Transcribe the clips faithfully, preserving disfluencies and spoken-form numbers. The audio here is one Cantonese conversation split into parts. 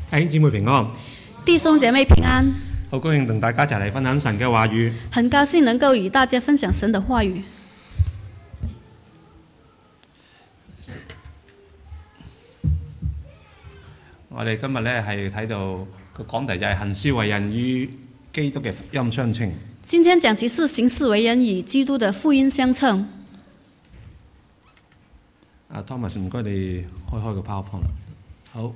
弟兄姊妹平安， 弟兄姐妹平安， 好高興同大家一齊嚟分享神嘅話語。 很高興能夠與大家分享神的話語。 我哋今日咧係睇到個講題就係行事為人與基督嘅福音相稱。 今天講題是行事為人與基督的福音相稱。 阿 Thomas 唔該你開開個 PowerPoint。好。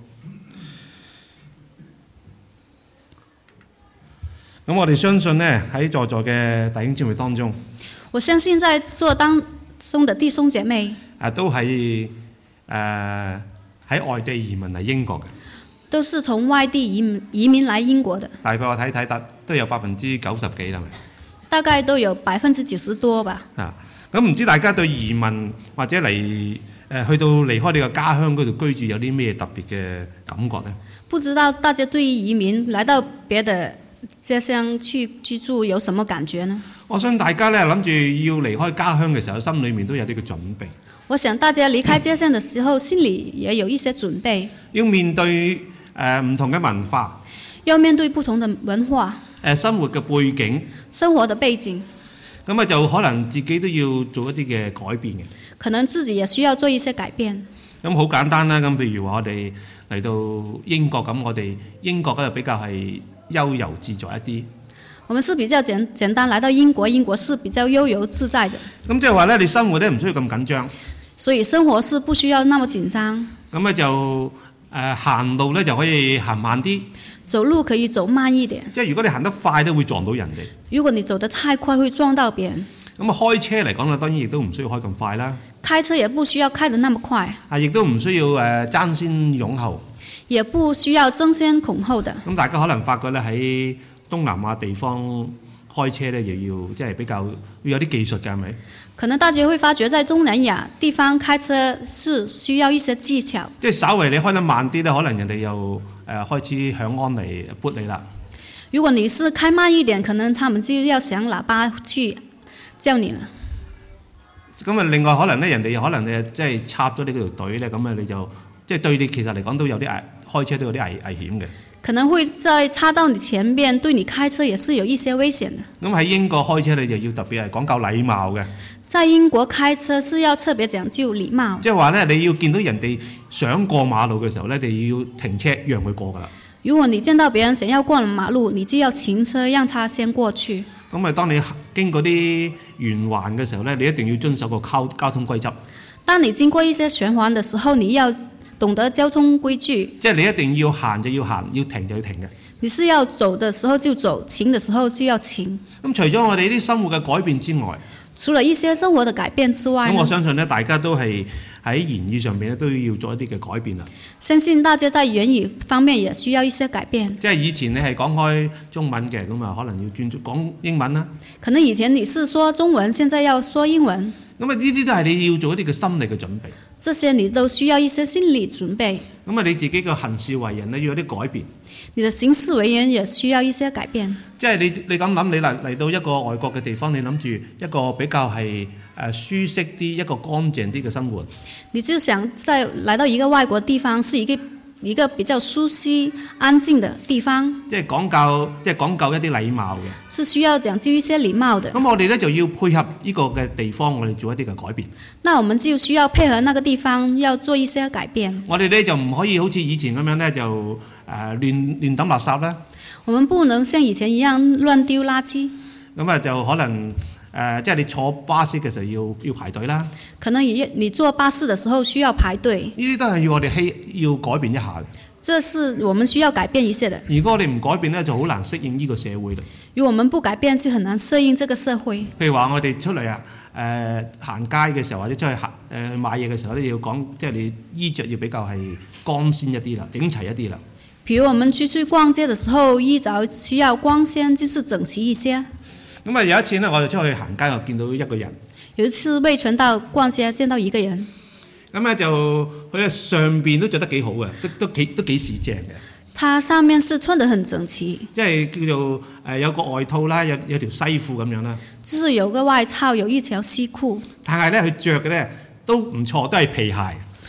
咁我哋相信呢，喺在座嘅弟兄姊妹當中， 我相信在座當中的弟兄姐妹， 啊都係誒喺外地移民嚟英國嘅， 都是從外地移民移民來英國的。 大概我睇睇得都有百分之九十幾啦，咪？ 大概都有百分之九十多吧。 啊，咁唔知大家對移民或者嚟誒、呃、去到離開你個家鄉嗰度居住有啲咩特別嘅感覺呢？ 不知道大家對於移民來到別的家鄉去居住有什麼感覺呢？ 我相信大家咧諗住要離開家鄉嘅時候，心裏面都有啲嘅準備。 我想大家離開家鄉的時候，心裏也有一些準備。 要面對誒唔、呃、同嘅文化， 要面對不同的文化，誒、 呃、生活嘅背景， 生活的背景。 咁啊就可能自己都要做一啲嘅改變嘅。 可能自己也需要做一些改變。 咁好簡單啦，咁譬如話我哋嚟到英國咁，我哋英國嗰度比較係悠遊自在一啲。 我們是比較簡簡單來到英國，英國是比較悠遊自在的。 咁即係話咧，你生活咧唔需要咁緊張。 所以生活是不需要那麼緊張。 咁咧就誒行路咧就可以行慢啲。 走路可以走慢一點。 即係如果你行得快都會撞到人哋。 如果你走得太快會撞到別人。 咁啊開車嚟講咧，當然亦都唔需要開咁快啦。 開車也不需要開得那麼快。 啊，亦都唔需要誒爭先恐後。 也不需要爭先恐後的。 咁大家可能發覺咧喺東南亞地方開車咧，又要即係比較要有啲技術㗎，係咪？ 可能大家會發覺在東南亞地方開車是需要一些技巧。 即係稍微你開得慢啲咧，可能人哋又誒開始響安嚟撥你啦。 如果你是開慢一點，可能他們就要響喇叭去叫你啦。 咁啊，另外可能咧，人哋可能誒即係插咗你嗰條隊咧，咁啊你就即係對你其實嚟講都有啲危，開車都有啲危危險嘅。 可能會再插到你前邊，對你開車也是有一些危險的。 咁喺英國開車你就要特別係講究禮貌嘅。 在英國開車是要特別講究禮貌。 即係話咧，你要見到人哋想過馬路嘅時候咧，你要停車讓佢過㗎啦。如果你見到別人想要過馬路，你就要停車讓他先過去。 咁啊，當你經過啲圓環嘅時候咧，你一定要遵守個交交通規則。 當你經過一些圓環嘅時候，你要懂得交通規矩。 即係你一定要行就要行，要停就要停嘅。 你是要走的時候就走，停的時候就要停。 咁除咗我哋啲生活嘅改變之外， 除了一些生活的改變之外， 咁我相信咧，大家都係喺言語上邊咧都要做一啲嘅改變啦。 相信大家在言語方面也需要一些改變。 即係以前你係講開中文嘅，咁啊可能要轉講英文啦。 可能以前你是說中文，現在要說英文。 咁啊，呢啲都係你要做一啲嘅心理嘅準備。 這些你都需要一些心理準備。 咁啊，你自己嘅行事為人咧要有啲改變。 你的行事為人也需要一些改變。 即係你你咁諗，你嚟嚟到一個外國嘅地方，你諗住一個比較係誒舒適啲、一個乾淨啲嘅生活。 你就想在來到一個外國地方，是一個一個比較舒適、安靜的地方。 即係講究，即係講究一啲禮貌嘅。 是需要講究一些禮貌的。 咁我哋咧就要配合呢個嘅地方，我哋做一啲嘅改變。 那我們就需要配合那個地方，要做一些改變。 我哋咧就唔可以好似以前咁樣咧，就誒、呃、亂亂抌垃圾啦。 我們不能像以前一樣亂丟垃圾。 咁啊就可能誒、呃，即係你坐巴士嘅時候要要排隊啦。 可能你你坐巴士嘅時候需要排隊。 呢啲都係要我哋希要改變一下嘅。 這是我們需要改變一些的。 如果我哋唔改變咧，就好難適應呢個社會啦。 如果我們不改變，就很難適應這個社會。 譬如話我哋出嚟啊，誒、呃、行街嘅時候或者出去行誒、呃、買嘢嘅時候咧，要講即係你衣着要比較係光鮮一啲啦，整齊一啲啦。 譬如我們出去逛街嘅時候，衣着需要光鮮，就是整齊一些。 咁啊有一次咧，我就出去行街，我見到一個人。 有一次魏傳道逛街，見到一個人。 咁咧就佢上邊都着得幾好嘅，都都幾都幾時正嘅。 他上面是穿得很整齊， 即係叫做誒有個外套啦，有有條西褲咁樣啦。 就是有個外套，有一條西褲。 但係咧佢着嘅咧都唔錯，都係皮鞋。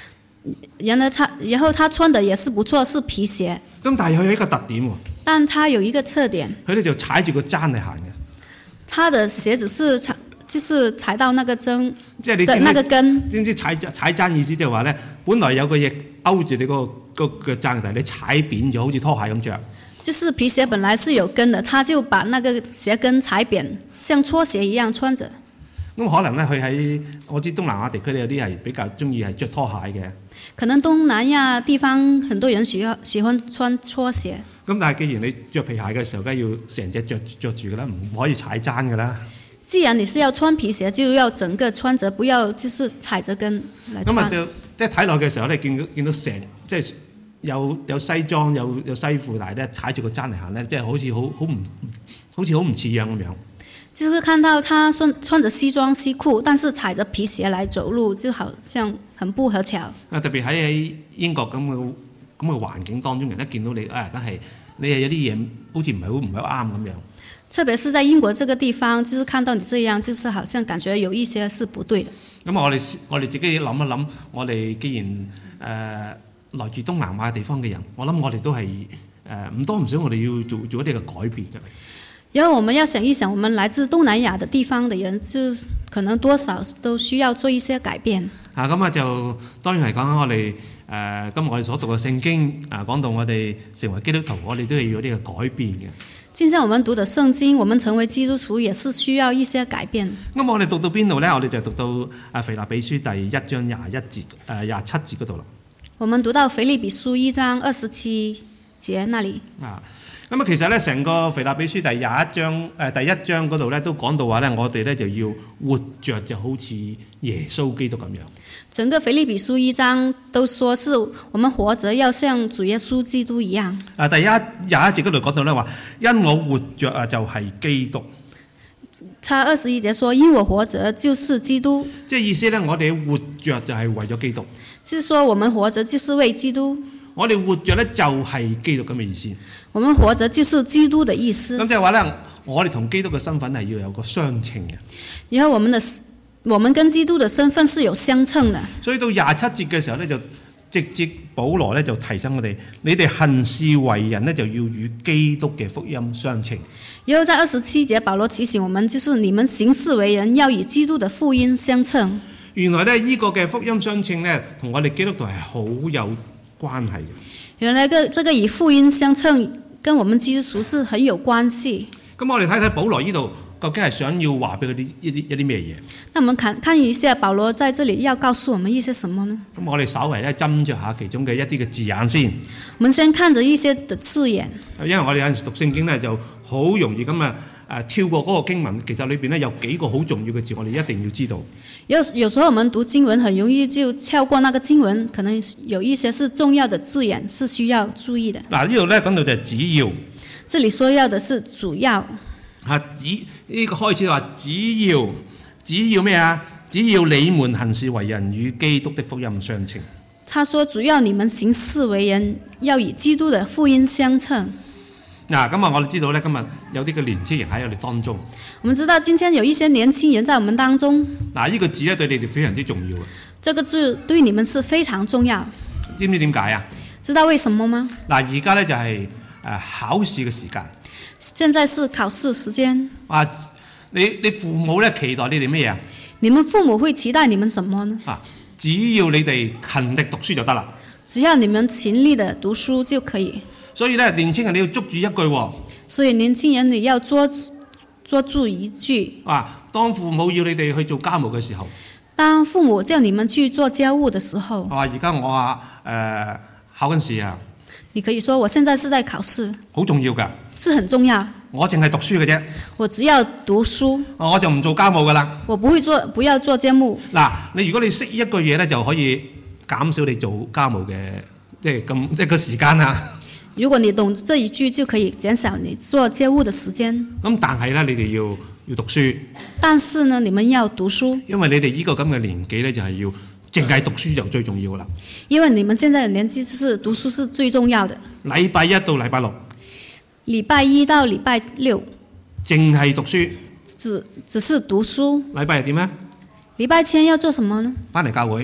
然而他然後他穿的也是不錯，是皮鞋。 咁但係佢有一個特點喎， 但他有一個特點， 佢咧就踩住個踭嚟行嘅。 他的鞋子是踩，就是踩到那個針即係你的那個跟。 知唔知踩踩踭意思就係話咧，本來有個嘢勾住你個個腳踭，但係你踩扁咗，好似拖鞋咁着。 就是皮鞋本來是有跟的，他就把那個鞋跟踩扁，像拖鞋一樣穿着。 咁可能咧，佢喺我知東南亞地區咧有啲係比較中意係着拖鞋嘅。 可能東南亞地方很多人喜歡喜歡穿拖鞋。 咁但係既然你着皮鞋嘅時候，梗係要成隻着着住㗎啦，唔可以踩踭㗎啦。 既然你是要穿皮鞋，就要整個穿着，不要就是踩着跟來穿。 咁啊就即係睇落嘅時候咧，見到見到成即係有有西裝有有西褲，但係咧踩住個踭嚟行咧，即係好似好好唔好似好唔似樣咁樣。 就是看到他穿穿着西裝西褲，但是踩着皮鞋來走路，就好像很不合巧。 啊，特別喺喺英國咁嘅咁嘅環境當中，人一見到你啊，梗係你係有啲嘢好似唔係好唔係好啱咁樣。 特別是在英國這個地方，就是看到你這樣，就是好像感覺有一些是不對的。 咁我哋我哋自己諗一諗，我哋既然誒、呃、來自東南亞地方嘅人，我諗我哋都係誒唔多唔少，我哋要做做一啲嘅改變嘅。 然後我們要想一想，我們來自東南亞的地方的人，就可能多少都需要做一些改變。 啊，咁啊就當然嚟講，我哋誒、呃、今日我哋所讀嘅聖經啊，講到我哋成為基督徒，我哋都係要有啲嘅改變嘅。 今天我們讀的聖經，我們成為基督徒也是需要一些改變。 咁我哋讀到邊度呢？我哋就讀到啊腓立比書第一章廿一節誒廿七節嗰度啦。 我們讀到腓立比書一章二十七節那裡。 啊，咁啊其實咧，成個腓立比書第廿一章誒、呃、第一章嗰度咧，都講到話咧，我哋咧就要活着就好似耶穌基督咁樣。 整個腓立比書一章都說是我們活着要像主耶穌基督一樣。 啊，第一廿一節嗰度講到咧話，因我活着啊就係基督。 差二十一節說，因我活着就是基督。 即係意思咧，我哋活着就係為咗基督。 就是說，我們活着就是為基督。 我哋活着咧就係基督咁嘅意思。 我們活着就是基督的意思。 咁即係話咧，我哋同基督嘅身份係要有個相稱嘅。 然後我們的我們跟基督的身份是有相稱的。 所以到廿七節嘅時候咧，就直接保羅咧就提醒我哋：你哋行事為人咧就要與基督嘅福音相稱。 然後在二十七節，保羅提醒我們，就是你們行事為人要與基督的福音相稱。 原來咧呢個嘅福音相稱咧，同我哋基督徒係好有關係嘅。 原來個這個與福音相稱，跟我們基督徒是很有關係。 咁我哋睇睇保羅呢度究竟係想要話俾佢啲一啲一啲咩嘢？ 那我們看看一下保羅在這裡要告訴我們一些什麼呢？ 咁我哋稍微咧斟酌下其中嘅一啲嘅字眼先。 我們先看着一些的字眼。 因為我哋有陣時讀聖經咧，就好容易咁啊誒跳過嗰個經文，其實裏邊咧有幾個好重要嘅字，我哋一定要知道。 有有時候我們讀經文很容易就跳過那個經文，可能有一些是重要的字眼是需要注意的。 嗱，呢度咧講到就係只要。 這裡說要的是主要。 嚇，只呢個開始話只要只要咩啊？只要你們行事為人與基督的福音相稱。 他說主要你們行事為人要與基督的福音相稱。 嗱，咁啊，我哋知道咧，今日有啲嘅年輕人喺我哋當中。 我們知道今天有一些年輕人在我們當中。 嗱，呢個字咧對你哋非常之重要啊！ 這個字對你們是非常重要。 知唔知點解啊？ 知道為什麼嗎？ 嗱，而家咧就係誒考試嘅時間。 現在是考試時間。 啊，你你父母咧期待你哋咩啊？ 你們父母會期待你們什麼呢？ 啊，只要你哋勤力讀書就得啦。 只要你們勤力的讀書就可以。 所以咧，年輕人你要捉住一句喎。 所以年輕人你要捉捉住一句。 啊，當父母要你哋去做家務嘅時候。 當父母叫你們去做家務的時候。 啊，而家我啊誒、呃、考緊試啊。 你可以說我現在是在考試。 好重要㗎。 是很重要。 我淨係讀書嘅啫。 我只要讀書。 我就唔做家務㗎啦。 我不會做，不要做家務。 嗱，你如果你識一句嘢咧，就可以減少你做家務嘅即係咁即係個時間啊。 如果你懂這一句，就可以減少你做家務的時間。 咁但係咧，你哋要要讀書。 但是呢，你們要讀書。 因為你哋呢個咁嘅年紀咧，就係要淨係讀書就最重要啦。 因為你們現在的年紀就是讀書是最重要的。 禮拜一到禮拜六。 禮拜一到禮拜六。 淨係讀書。 只只是讀書。 禮拜日點咧？ 禮拜天要做什麼呢？ 翻嚟教會。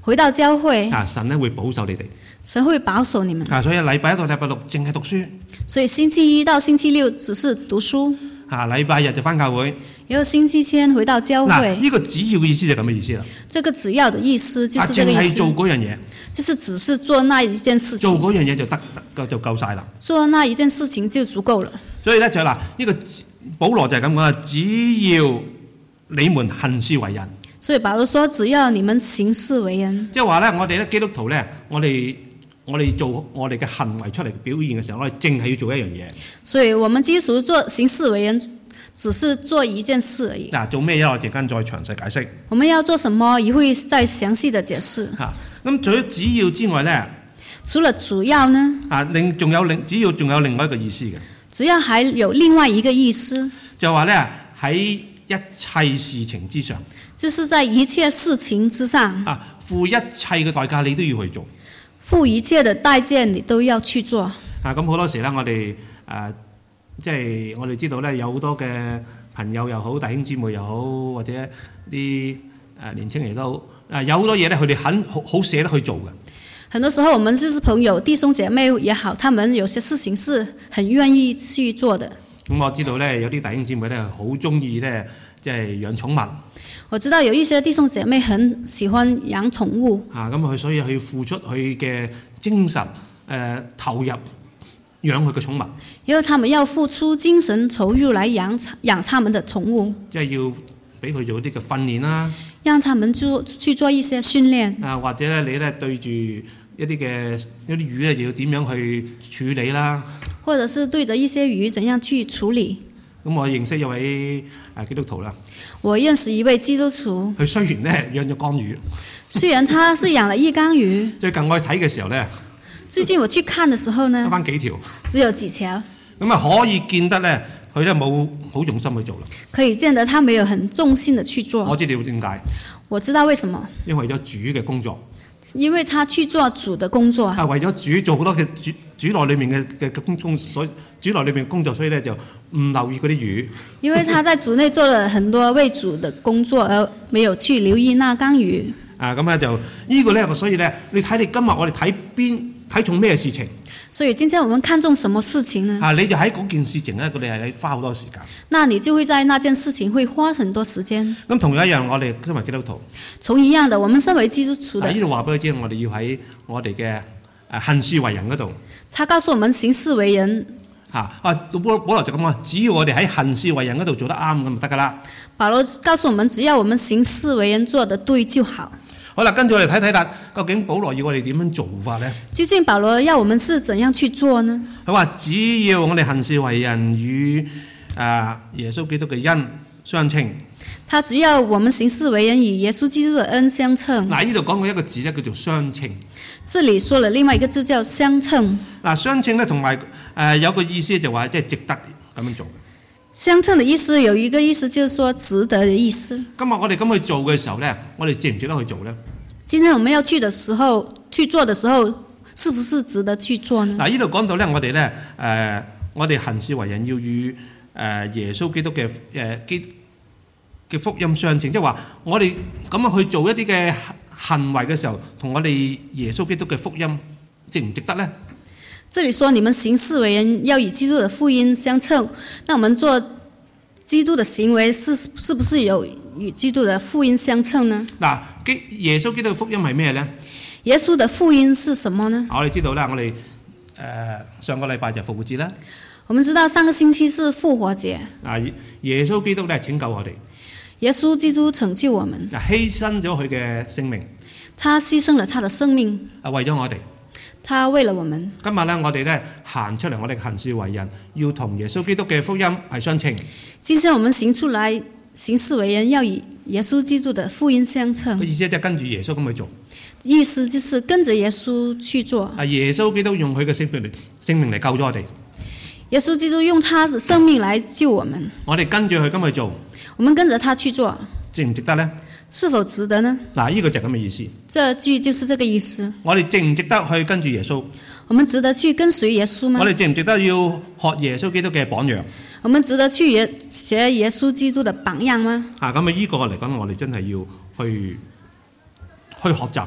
回到教會， 啊，神咧會保守你哋。 神會保守你們。 啊，所以禮拜一到禮拜六淨係讀書。 所以星期一到星期六只是讀書。 啊，禮拜日就翻教會。 然後星期天回到教嗱， 會。 呢個只要嘅意思就咁嘅意思啦。 這個只要的意思就是這個意思。 啊，淨係做嗰樣嘢。 就是只是做那一件事情。 做嗰樣嘢就得就就夠晒啦。 做那一件事情就足夠了。 所以咧就嗱，呢個保羅就係咁講啦，只要你們行事為人。 所以保羅說，只要你們行事為人。 即係話咧，我哋咧基督徒咧，我哋我哋做我哋嘅行為出嚟表現嘅時候，我哋淨係要做一樣嘢。 所以我們基督徒做行事為人，只是做一件事而已。 嗱，做咩咧？我陣間再詳細解釋。 我們要做什麼，也會再詳細的解釋。 嚇，咁除咗只要之外咧， 除了主要呢？ 啊，另仲有另只要仲有另外一個意思嘅。 只要還有另外一個意思， 就話咧喺一切事情之上， 就是在一切事情之上， 啊，付一切嘅代價你都要去做， 付一切的代價你都要去做。 啊，咁好多時咧，我哋誒即係我哋知道咧，有好多嘅朋友又好，弟兄姊妹又好，或者啲誒年青人都好，誒有好多嘢咧，佢哋肯好好捨得去做嘅。 很多時候，我們就是朋友、弟兄姐妹也好，他們有些事情是很願意去做的。 咁、嗯、我知道咧，有啲弟兄姊妹咧好中意咧，即係養寵物。 我知道有一些弟兄姐妹很喜歡養寵物。 啊，咁佢所以佢付出佢嘅精神誒、呃、投入養佢嘅寵物。 因為他們要付出精神投入來養養他們的寵物。 即係要俾佢做啲嘅訓練啦。 讓他們做去做一些訓練。 啊，或者咧你咧對住一啲嘅一啲魚咧，要點樣去處理啦？ 或者是對着一些魚怎樣去處理？ 咁我認識一位誒基督徒啦。 我認識一位基督徒。 佢雖然咧養咗缸魚， 雖然他是養了一缸魚。 最近我去睇嘅時候咧， 最近我去看的時候呢， 得翻幾條， 只有幾條。 咁啊可以見得咧，佢咧冇好用心去做啦。 可以見得他沒有很重心的去做。 我知道點解。 我知道為什麼。 因為咗主嘅工作。 因為他去做主的工作。 係為咗主做好多嘅主主內裏面嘅嘅工工，所以主內裏面工作，所以咧就唔留意嗰啲魚。 因為他在主內做了很多為主的工作，而沒有去留意那缸魚。 啊，咁咧就呢個咧，所以咧，你睇你今日我哋睇邊睇重咩事情？ 所以今天我們看重什麼事情呢？ 啊，你就喺嗰件事情咧，佢哋係花好多時間。 那你就會在那件事情會花很多時間。 咁同樣一樣，我哋身為基督徒， 從一樣的，我們身為基督徒的。 呢度話俾你知，我哋要喺我哋嘅誒行事為人嗰度。 他告訴我們行事為人。 嚇啊！保保羅就咁講，只要我哋喺行事為人嗰度做得啱咁就得㗎啦。 保羅告訴我們，只要我們行事為人做得對就好。 好啦，跟住我哋睇睇啦，究竟保羅要我哋點樣做法呢？ 究竟保羅要我們是怎樣去做呢？ 佢話只要我哋行事為人與誒耶穌基督嘅恩相稱。 他只要我們行事為人與耶穌基督的恩相稱。 嗱，呢度講過一個字咧，叫做相稱。 這裡說了另外一個字叫相稱。 嗱，相稱咧同埋誒有個意思就話即係值得咁樣做嘅。 相稱的意思有一個意思，就是說值得的意思。 今日我哋咁去做嘅時候咧，我哋值唔值得去做咧？ 今天我們要去的時候，去做的時候，是不是值得去做呢？ 嗱，呢度講到咧，我哋咧誒，我哋行事為人要與誒耶穌基督嘅誒基嘅福音相稱，即係話我哋咁樣去做一啲嘅行為嘅時候，同我哋耶穌基督嘅福音值唔值得咧？ 這裡說你們行事為人要與基督的福音相稱，那我們做基督的行為是是不是有與基督的福音相稱呢？ 嗱，基耶穌基督嘅福音係咩咧？ 耶穌的福音是什麼呢？ 我哋知道啦，我哋誒、呃、上個禮拜就復活節啦。 我們知道上個星期是復活節。 啊，耶穌基督咧拯救我哋。 耶穌基督拯救我們。 啊，犧牲咗佢嘅性命。 他犧牲了他的生命。 啊，為咗我哋。 他為了我們。 今日咧，我哋咧行出嚟，我哋行事為人要同耶穌基督嘅福音係相稱。 今天我們行出來行事為人要與耶穌基督的福音相稱。 意思即係跟住耶穌咁去做。 意思就是跟着耶穌去做。 啊，耶穌基督用佢嘅性命嚟性命嚟救咗我哋。 耶穌基督用他的生命來救我們。 我哋跟住佢咁去做。 我們跟着他去做， 值唔值得呢？ 是否值得呢？ 嗱，呢個就係咁嘅意思。 這句就是這個意思。 我哋值唔值得去跟住耶穌？ 我們值得去跟隨耶穌嗎？ 我哋值唔值得要學耶穌基督嘅榜樣？ 我們值得去耶學耶穌基督的榜樣嗎？ 啊，咁啊，呢個嚟講，我哋真係要去去學習嘅。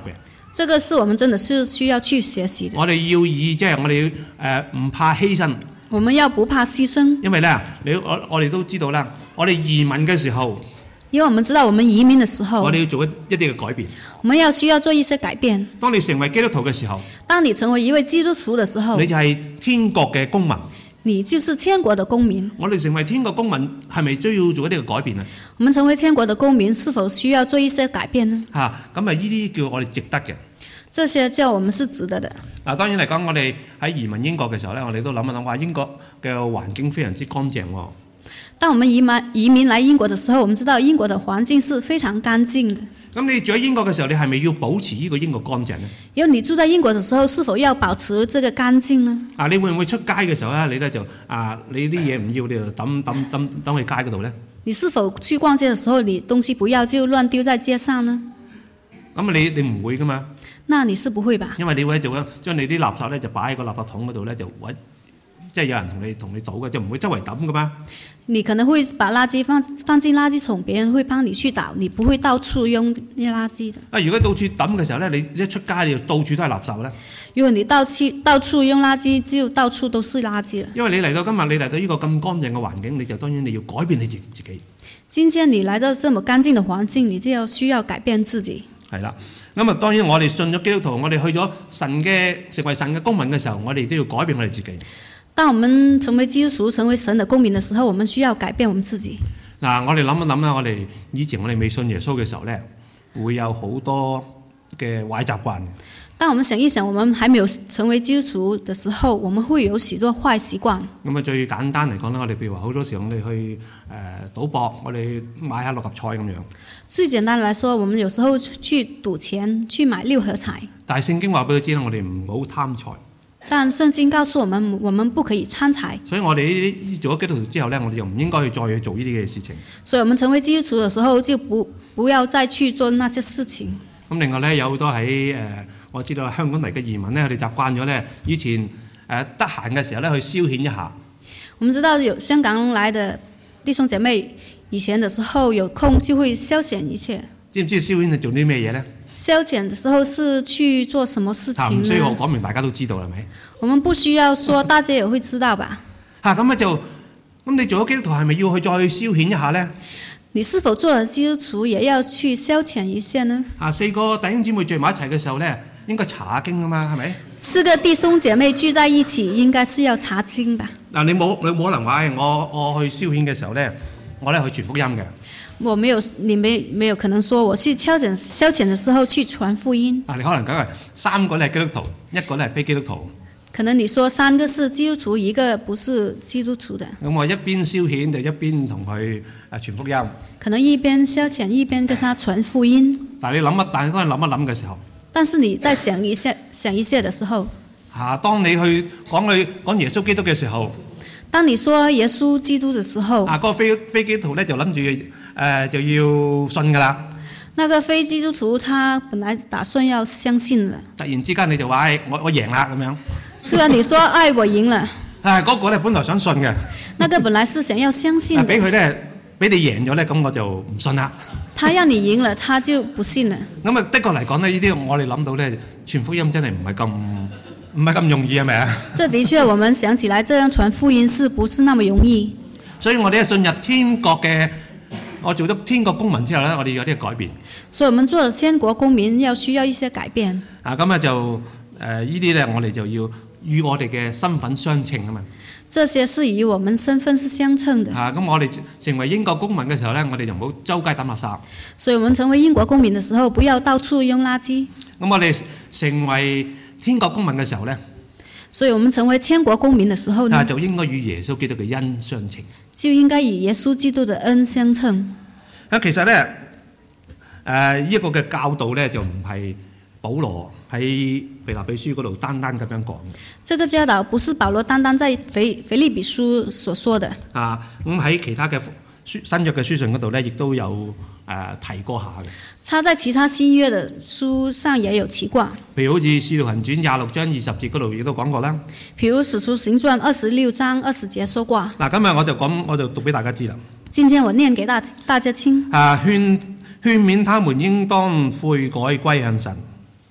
這個是我們真的是需要去學習的。 我哋要以即係、就是、我哋誒唔怕犧牲。 我們要不怕犧牲， 因為咧，你我我哋都知道啦，我哋移民嘅時候， 因為我們知道我們移民的時候， 我哋要做一一啲嘅改變。 我們要需要做一些改變。 當你成為基督徒嘅時候， 當你成為一位基督徒的時候， 你就係天國嘅公民。 你就是天國的公民。 我哋成為天國公民，係咪需要做一啲嘅改變啊？ 我們成為天國的公民，是否需要做一些改變呢？ 嚇，咁啊，呢啲叫我哋值得嘅。 這些叫我們是值得的。 嗱，當然嚟講，我哋喺移民英國嘅時候咧，我哋都諗一諗，話英國嘅環境非常之乾淨喎。 當我們移民移民來英國的時候，我們知道英國的環境是非常乾淨的。 咁你住喺英國嘅時候，你係咪要保持呢個英國乾淨呢？ 因為你住在英國的時候，是否要保持這個乾淨呢？ 啊，你會唔會出街嘅時候咧，你咧就啊，你啲嘢唔要，你就抌抌抌抌去街嗰度咧？ 你是否去逛街的時候，你東西不要就亂丟在街上呢？ 咁你你唔會噶嘛？ 那你是不會吧？ 因為你會就將你啲垃圾咧就擺喺個垃圾桶嗰度咧，就揾即係有人同你同你倒嘅，就唔會周圍抌噶嘛。 你可能會把垃圾放放進垃圾桶，別人會幫你去倒，你不會到處扔垃圾的。 啊，如果到處抌嘅時候咧，你一出街你就到處都係垃圾咧。 如果你到處到處扔垃圾，就到處都是垃圾了。 因為你嚟到今日，你嚟到呢個咁乾淨嘅環境，你就當然你要改變你自自己。 今天你來到這麼乾淨的環境，你就要需要改變自己。 係啦，咁啊當然我哋信咗基督徒，我哋去咗神嘅成為神嘅公民嘅時候，我哋都要改變我哋自己。 當我們成為基督徒、成為神的公民的時候，我們需要改變我們自己。 嗱，我哋諗一諗啦，我哋以前我哋未信耶穌嘅時候咧，會有好多嘅壞習慣。 當我們想一想，我們還沒有成為基督徒的時候，我們會有許多壞習慣。 咁啊，最簡單嚟講咧，我哋譬如話好多時候我哋去誒賭博，我哋買下六合彩咁樣。 最簡單來說，我們有時候去賭錢，去買六合彩。 但係聖經話俾佢知啦，我哋唔好貪財。 但聖經告訴我們，我們不可以貪財。 所以我哋呢啲做咗基督徒之後咧，我哋就唔應該去再去做呢啲嘅事情。 所以我們成為基督徒的時候，就不不要再去做那些事情。 咁另外咧，有好多喺誒、呃，我知道香港嚟嘅移民咧，佢哋習慣咗咧，以前誒得閒嘅時候咧，去消遣一下。 我們知道有香港來的弟兄姐妹，以前的時候有空就會消遣一切。 知唔知消遣係做啲咩嘢咧？ 消遣的時候是去做什麼事情呢？ 唔需要我講明，大家都知道係咪？ 我們不需要說，大家也會知道吧？ 嚇咁啊就咁，你做咗基督徒係咪要去再去消遣一下咧？ 你是否做了基督徒也要去消遣一下呢？ 啊，四個弟兄姊妹聚埋一齊嘅時候咧，應該查下經啊嘛，係咪？ 四個弟兄姐妹聚在一起，應該是要查經吧？ 嗱，你冇你冇可能話誒，我我去消遣嘅時候咧，我咧去傳福音嘅。 我沒有，你沒沒有可能說我去消遣消遣的時候去傳福音。 啊，你可能梗係三個咧係基督徒，一個咧係非基督徒。 可能你說三個是基督徒，一個不是基督徒的。 咁我一邊消遣就一邊同佢誒傳福音。 可能一邊消遣一邊跟他傳福音。 但係你諗一，但係當你諗一諗嘅時候， 但是你在想一下想一下的時候， 嚇、啊，當你去講去講耶穌基督嘅時候， 當你說耶穌基督的時候， 啊，嗰、那個非非基督徒咧就諗住誒就要信㗎啦。 那個非基督徒他本來打算要相信了， 突然之間你就話誒、哎、我我贏啦咁樣。 雖然你說哎我贏了， 啊嗰、那個咧本來想信嘅， 那個本來是想要相信的， 俾佢咧俾你贏咗咧，咁我就唔信啦。 他讓你贏了，他就不信了。 咁啊，的確嚟講咧，呢啲我哋諗到咧，傳福音真係唔係咁唔係咁容易係咪啊？ 這的確，我們想起來，這樣傳福音是不是那麼容易？ 所以我哋一進入天國嘅，我做咗天國公民之後咧，我哋有啲改變。 所以我們做了天國公民，要需要一些改變。 啊，咁啊就誒、呃、呢啲咧，我哋就要與我哋嘅身份相稱啊嘛。 這些是與我們身份是相稱的。 啊，咁我哋成為英國公民嘅時候咧，我哋就唔好周街抌垃圾。 所以我們成為英國公民的時候，不要到處扔垃圾。 咁我哋成為天國公民嘅時候咧， 所以我們成為天國公民的時候呢， 啊就應該與耶穌基督嘅恩相稱。 就應該與耶穌基督的恩相稱。 啊，其實咧，誒、呃、呢一個嘅教導咧，就唔係保羅喺腓立比書嗰度單單咁樣講。 這個教導不是保羅單單在腓腓立比書所說的。 啊，咁喺其他嘅書新約嘅書信嗰度咧，亦都有誒、呃、提過下嘅。 他在其他新約的書上也有提過。 譬如好似《使徒行傳》廿六章二十節嗰度亦都講過啦。 譬如《使徒行傳》二十六章二十節說過。 嗱，今日我就講，我就讀俾大家知啦。 今天我念給大大家聽。 啊，勸勸勉他們應當悔改歸向神。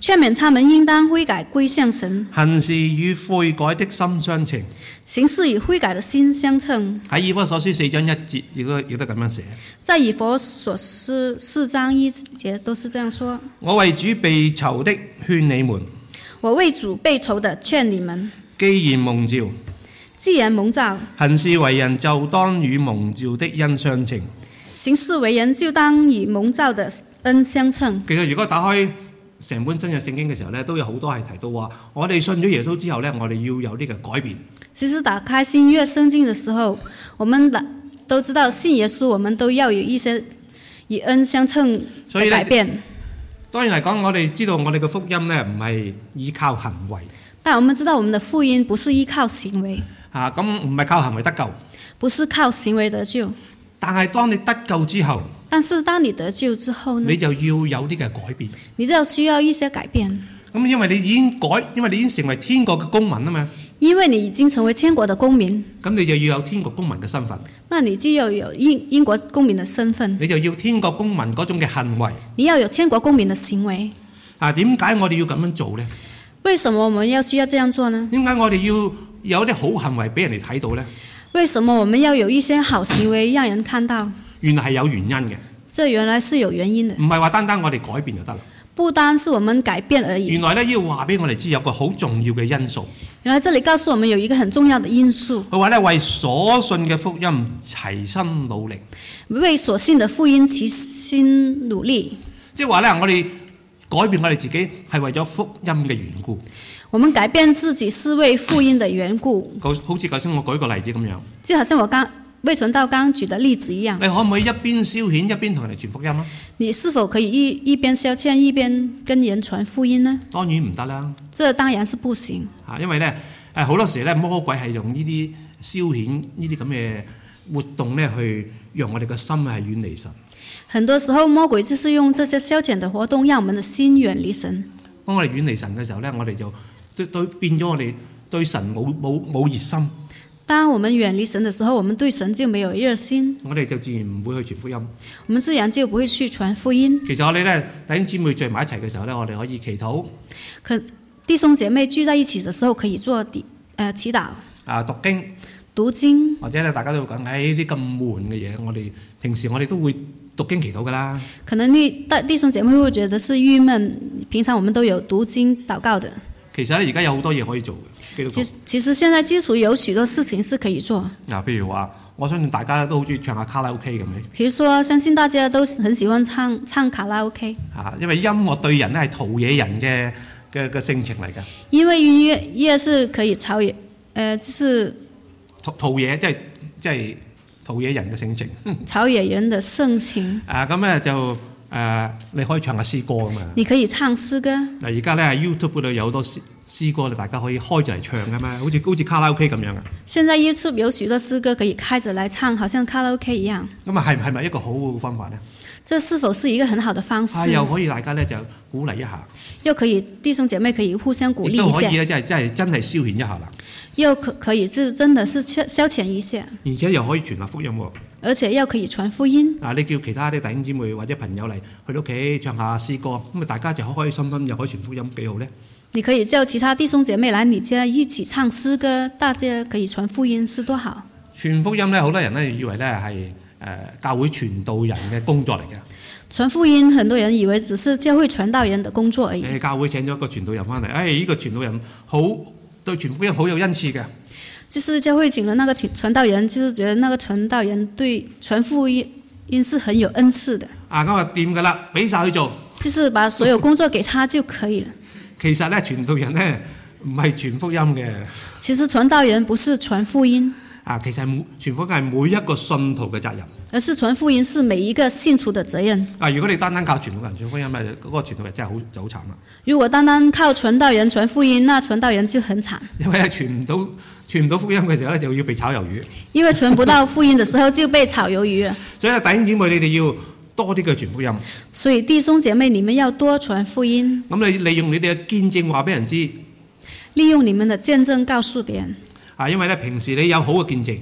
勸勉他們應當悔改歸向神， 行事與悔改的心相稱。 行事與悔改的心相稱。 喺以弗所書四章一節亦都亦都咁樣寫。 在以弗所書四章一節都是這樣說： 我為主被囚的勸你們， 我為主被囚的勸你們， 既然蒙召， 既然蒙召， 行事為人就當與蒙召的恩相稱。 行事為人就當與蒙召的恩相稱。 其實如果打開成本新約聖經嘅時候咧，都有好多係提到話，我哋信咗耶穌之後咧，我哋要有呢個改變。 其實打開新約聖經的時候，我們都知道信耶穌，我們都要有一些與恩相稱的改變。 當然嚟講，我哋知道我哋嘅福音咧唔係依靠行為。 但我們知道我們的福音不是依靠行為。 啊，咁唔係靠行為得救。 不是靠行為得救。 但係當你得救之後， 但是當你得救之後呢？ 你就要有啲嘅改變。 你就需要一些改變。 咁因為你已經改，因為你已經成為天國嘅公民啊嘛。 因為你已經成為天國的公民， 咁你就要有天國公民嘅身份。 那你就要有英英國公民的身份。 你就要天國公民嗰種嘅行為。 你要有天國公民的行為。 啊，點解我哋要咁樣做呢？ 為什麼我們要需要這樣做呢？ 點解我哋要有啲好行為俾人哋睇到呢？ 為什麼我們要有一些好行為讓人看到？ 原來係有原因嘅。 這原來是有原因的。 唔係話單單我哋改變就得啦。 不單是我們改變而已。 原來咧要話俾我哋知有個好重要嘅因素。 原來這裡告訴我們有一個很重要的因素。 佢話咧為所信嘅福音齊心努力。 為所信的福音齊心努力。 即係話咧，我哋改變我哋自己係為咗福音嘅緣故。 我們改變自己是為福音的緣故。 好似頭先我舉個例子咁樣。 就好像我剛魏傳道剛舉的例子一樣。 你可唔可以一邊消遣一邊同人哋傳福音啊？ 你是否可以一一邊消遣一邊跟人傳福音呢？ 當然唔得啦。 這當然是不行。 啊，因為咧誒好多時咧魔鬼係用呢啲消遣呢啲咁嘅活動咧去讓我哋嘅心係遠離神。 很多時候魔鬼就是用這些消遣的活動讓我們的心遠離神。 當我哋遠離神嘅時候咧，我哋就對對變咗我哋對神冇冇冇熱心。 當我們遠離神的時候，我們對神就沒有熱心， 我哋就自然唔會去傳福音。 我們自然就不會去傳福音。 其實我哋咧弟兄姊妹聚埋一齊嘅時候咧，我哋可以祈禱。 可弟兄姐妹聚在一起的時候，可以做誒、呃、祈禱。 啊，讀經。 讀經。或者咧，大家都會講，唉、哎，啲咁悶嘅嘢，我哋平時我哋都會讀經祈禱噶啦。 可能你弟兄姐妹會覺得是鬱悶，平常我們都有讀經禱告的。 其實咧，而家有好多嘢可以做嘅。 其其實現在基督徒有許多事情是可以做。 嗱，譬如話，我相信大家都好中意唱下卡拉 OK 咁嘅。 譬如說，相信大家都很喜歡唱唱卡拉 OK。 啊，因為音樂對人咧係陶冶人嘅嘅嘅性情嚟㗎。 因為音樂樂是可以陶冶，誒、呃，就是陶陶冶，即係即係陶冶人嘅性情。 陶冶人的性情。 啊，咁咧就。誒、呃，你可以唱下詩歌啊嘛！ 你可以唱詩歌。 嗱，而家咧喺 YouTube 嗰度有好多詩詩歌，大家可以開住嚟唱噶嘛，好似好似卡拉 OK 咁樣啊！ 現在 YouTube 有許多詩歌可以開着來唱，好像卡拉 OK 一樣。 咁啊，係係咪一個好好方法呢？ 這是否是一個很好的方式？ 啊，又可以大家咧就鼓勵一下。 又可以弟兄姐妹可以互相鼓勵一下。 亦都可以咧，即係真係真係消遣一下啦。 又可可以是真的是消消遣一下。 而且又可以傳下福音喎。 而且又可以傳福音。 啊，你叫其他啲弟兄姊妹或者朋友嚟去屋企唱下詩歌，咁啊大家就開開心心又可以傳福音，幾好呢？ 你可以叫其他弟兄姐妹來你家一起唱詩歌，大家可以傳福音，是多好。 傳福音咧，好多人咧以為咧係誒教會傳道人嘅工作嚟嘅。 傳福音，很多人以為只是教會傳道人的工作而已。 誒，教會請咗一個傳道人翻嚟，誒、哎、呢、這個傳道人好對傳福音好有恩賜嘅。 就是教會請了那個傳道人，就是覺得那個傳道人對傳福音是很有恩賜的。 啊，咁啊掂噶啦，俾晒佢做。就是把所有工作給他就可以了。 其實咧，傳道人咧唔係傳福音嘅。 其實傳道人不是傳福音。 啊，其實傳福音係每一個信徒嘅責任。 而是傳福音是每一個信徒的責任。 啊，如果你單單靠傳道人傳福音，咪、那、嗰個傳道人真係好就好慘啦。 如果單單靠傳道人傳福音，那傳道人就很慘。因為傳唔到傳唔到福音嘅時候咧，就要被炒魷魚。 因為傳不到福音嘅時候就被炒魷魚了。 所以弟兄姊妹，你哋要多啲嘅傳福音。 所以弟兄姐妹，你們要多傳福音。 咁你利用你哋嘅見證話俾人知。 利用你們的見證告訴別人。 啊，因為咧平時你有好嘅見證。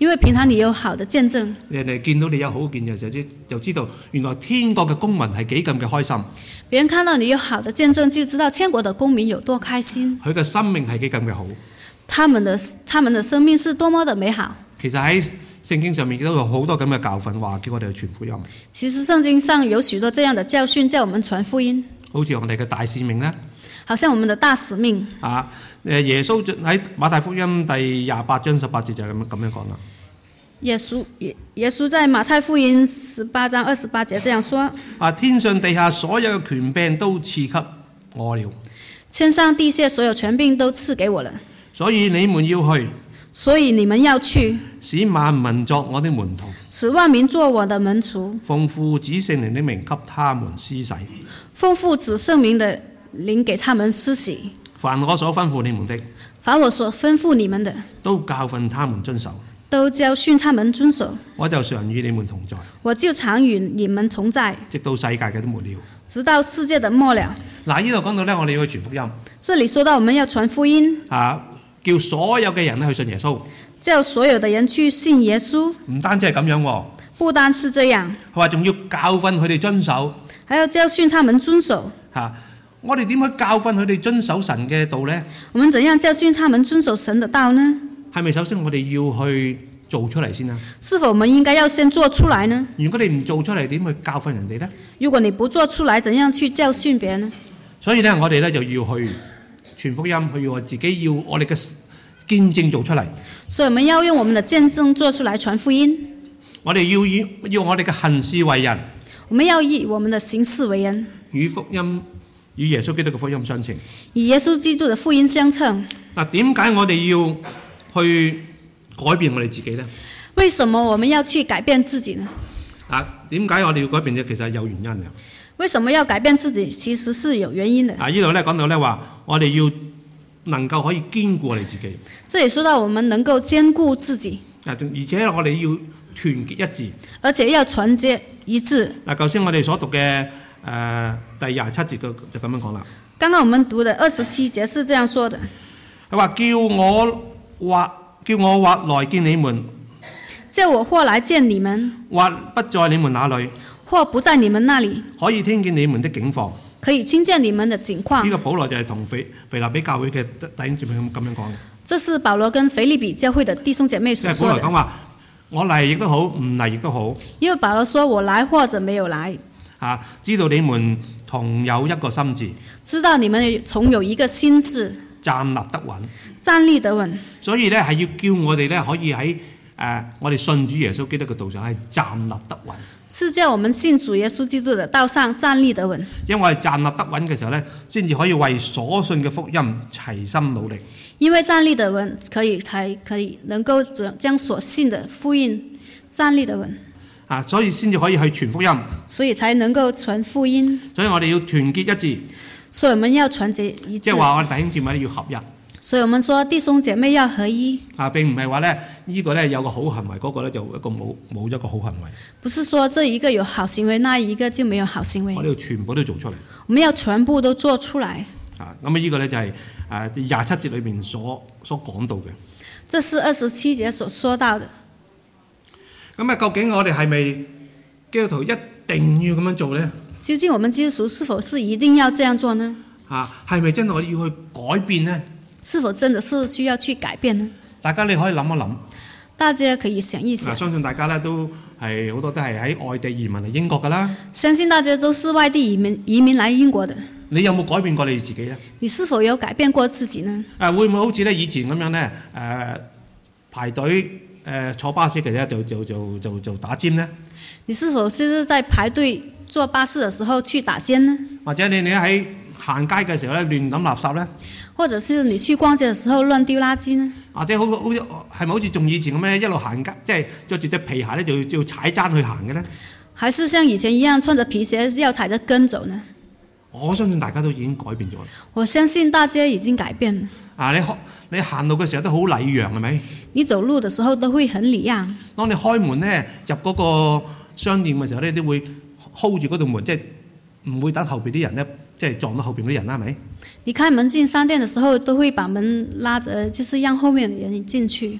因為平常你有好的見證， 人哋見到你有好嘅見證嘅時候，就就知道原來天國嘅公民係幾咁嘅開心， 別人看到你有好的見證，就知道天國的公民有多開心， 佢嘅生命係幾咁嘅好。 他們的他們的生命是多麼的美好。 其實喺聖經上面都有好多咁嘅教訓，話叫我哋去傳福音。 其實聖經上有許多這樣的教訓，叫我們傳福音。 好似我哋嘅大使命咧， 好像我們的大使命。 啊，誒耶穌喺馬太福音第廿八章十八節就係咁咁樣講啦。 耶穌耶耶穌在馬太福音十八章二十八節這樣說： 啊，天上地下所有嘅權柄都賜給我了， 天上地下所有權柄都賜給我了， 所以你們要去， 所以你們要去， 使萬民作我的門徒， 使萬民做我的門徒， 奉父子聖靈的名給他們施洗， 奉父子聖靈的靈給他們施洗。 凡我所吩咐你們的， 凡我所吩咐你們的， 都教訓他們遵守。 都教訓他們遵守。 我就常與你們同在， 我就常與你們同在， 直到世界嘅末了。 直到世界的末了。 嗱，呢度講到咧，我哋要去傳福音， 這裡說到我們要傳福音， 啊，叫所有嘅人咧去信耶穌。 叫所有的人去信耶穌。 唔單止係咁樣喎， 不單是這樣， 佢話仲要教訓佢哋遵守。 還要教訓他們遵守。 嚇，我哋點去教訓佢哋遵守神嘅道呢？ 我們怎樣教訓他們遵守神的道呢？ 係咪首先我哋要去做出嚟先啊？ 是否我們應該要先做出來呢？ 如果你唔做出嚟，點去教訓人哋呢？ 如果你不做出來，怎樣去教訓別人呢？ 所以咧，我哋咧就要去傳福音，去要我自己要我哋嘅見證做出嚟。 所以我們要用我們的見證做出來傳福音。 我哋要以要我哋嘅行事為人， 我們要以我們的行事為人， 與福音與耶穌基督嘅福音相稱。 與耶穌基督的福音相稱。 嗱，點解我哋要去改變我哋自己呢？ 為什麼我們要去改變自己呢？ 啊，點解我哋要改變呢？其實係有原因嘅。 為什麼要改變自己？其實是有原因的。 啊，呢度咧講到咧話，我哋要能夠可以堅固我哋自己。 這裡說到我們能夠堅固自己， 啊，而且我哋要團結一致。 而且要團結一致。 嗱，頭先我哋所讀嘅誒、呃、第廿七節就就咁樣講啦。 剛剛我們讀的二十七節是這樣說的。 佢話叫我或叫我或來見你們， 叫我或來見你們， 或不在你們那裡， 或不在你們那裡， 可以聽見你們的境況。 可以聽見你們的境況。 呢、這個保羅就係同腓腓立比教會嘅弟兄姊妹咁咁樣講。 這是保羅跟腓立比教會的弟兄姐妹所說的。 即係保羅講話，我嚟亦都好，唔嚟亦都好。 因為保羅說我來或者沒有來， 啊，知道你們同有一個心志， 知道你們同有一個心志， 站立得穩， 站立得穩。 所以咧係要叫我哋咧可以喺誒、呃、我哋信主耶穌基督嘅道上係站立得穩。 是叫我們信主耶穌基督的道上站立得穩。 因為站立得穩嘅時候咧，先至可以為所信嘅福音齊心努力。 因為站立得穩，可以才可以能夠將所信的福音站立得穩。 啊，所以先至可以去傳福音。 所以才能夠傳福音。 所以我哋要團結一致。 所以我們要團結一致。 即係話我哋弟兄姊妹要合一。 所以我們說弟兄姐妹要合一。 啊，並唔係話咧呢個咧有個好行為，嗰、那個咧就一個冇冇一個好行為。 不是說這一個有好行為，那一個就沒有好行為。 我哋要全部都做出嚟。 我們要全部都做出來。 啊，咁啊呢個咧就係誒廿七節裏邊所所講到嘅。 這是二十七節所說到的。 咁啊，究竟我哋係咪基督徒一定要咁樣做咧？ 究竟我們基督徒是否是一定要這樣做呢？ 啊，係咪真係我哋要去改變呢？ 是否真的是需要去改變呢？ 大家你可以諗一諗。 大家可以想一想。 相信大家咧都係好多都係喺外地移民嚟英國㗎啦。 相信大家都是外地移民移民來英國的。 你有冇改變過你自己呢？ 你是否有改變過自己呢？ 誒、啊，會唔會好似咧以前咁樣咧？誒、呃，排隊誒、呃、坐巴士嘅咧就就就就就打尖呢？ 你是否是在排隊坐巴士嘅時候去打尖呢？ 或者你你喺行街嘅時候咧亂抌垃圾咧？ 或者是你去逛街嘅時候亂丟垃圾呢？ 或者好好係咪好似仲以前咁樣一路行街，即係着住隻皮鞋咧就要要踩踭去行嘅咧？還是像以前一樣穿着皮鞋要踩着跟走呢？ 我相信大家都已經改變咗。 我相信大家已經改變了。啊， 你你行路嘅時候都好禮讓係咪？ 你走路嘅時候都會很禮讓。 當你開門咧入嗰個商店嘅時候咧，你都會 hold 住嗰道門，即係唔會等後邊啲人咧，即係撞到後邊嗰啲人啦，係咪？你開門進商店嘅時候，都會把門拉着，就是讓後面嘅人進去。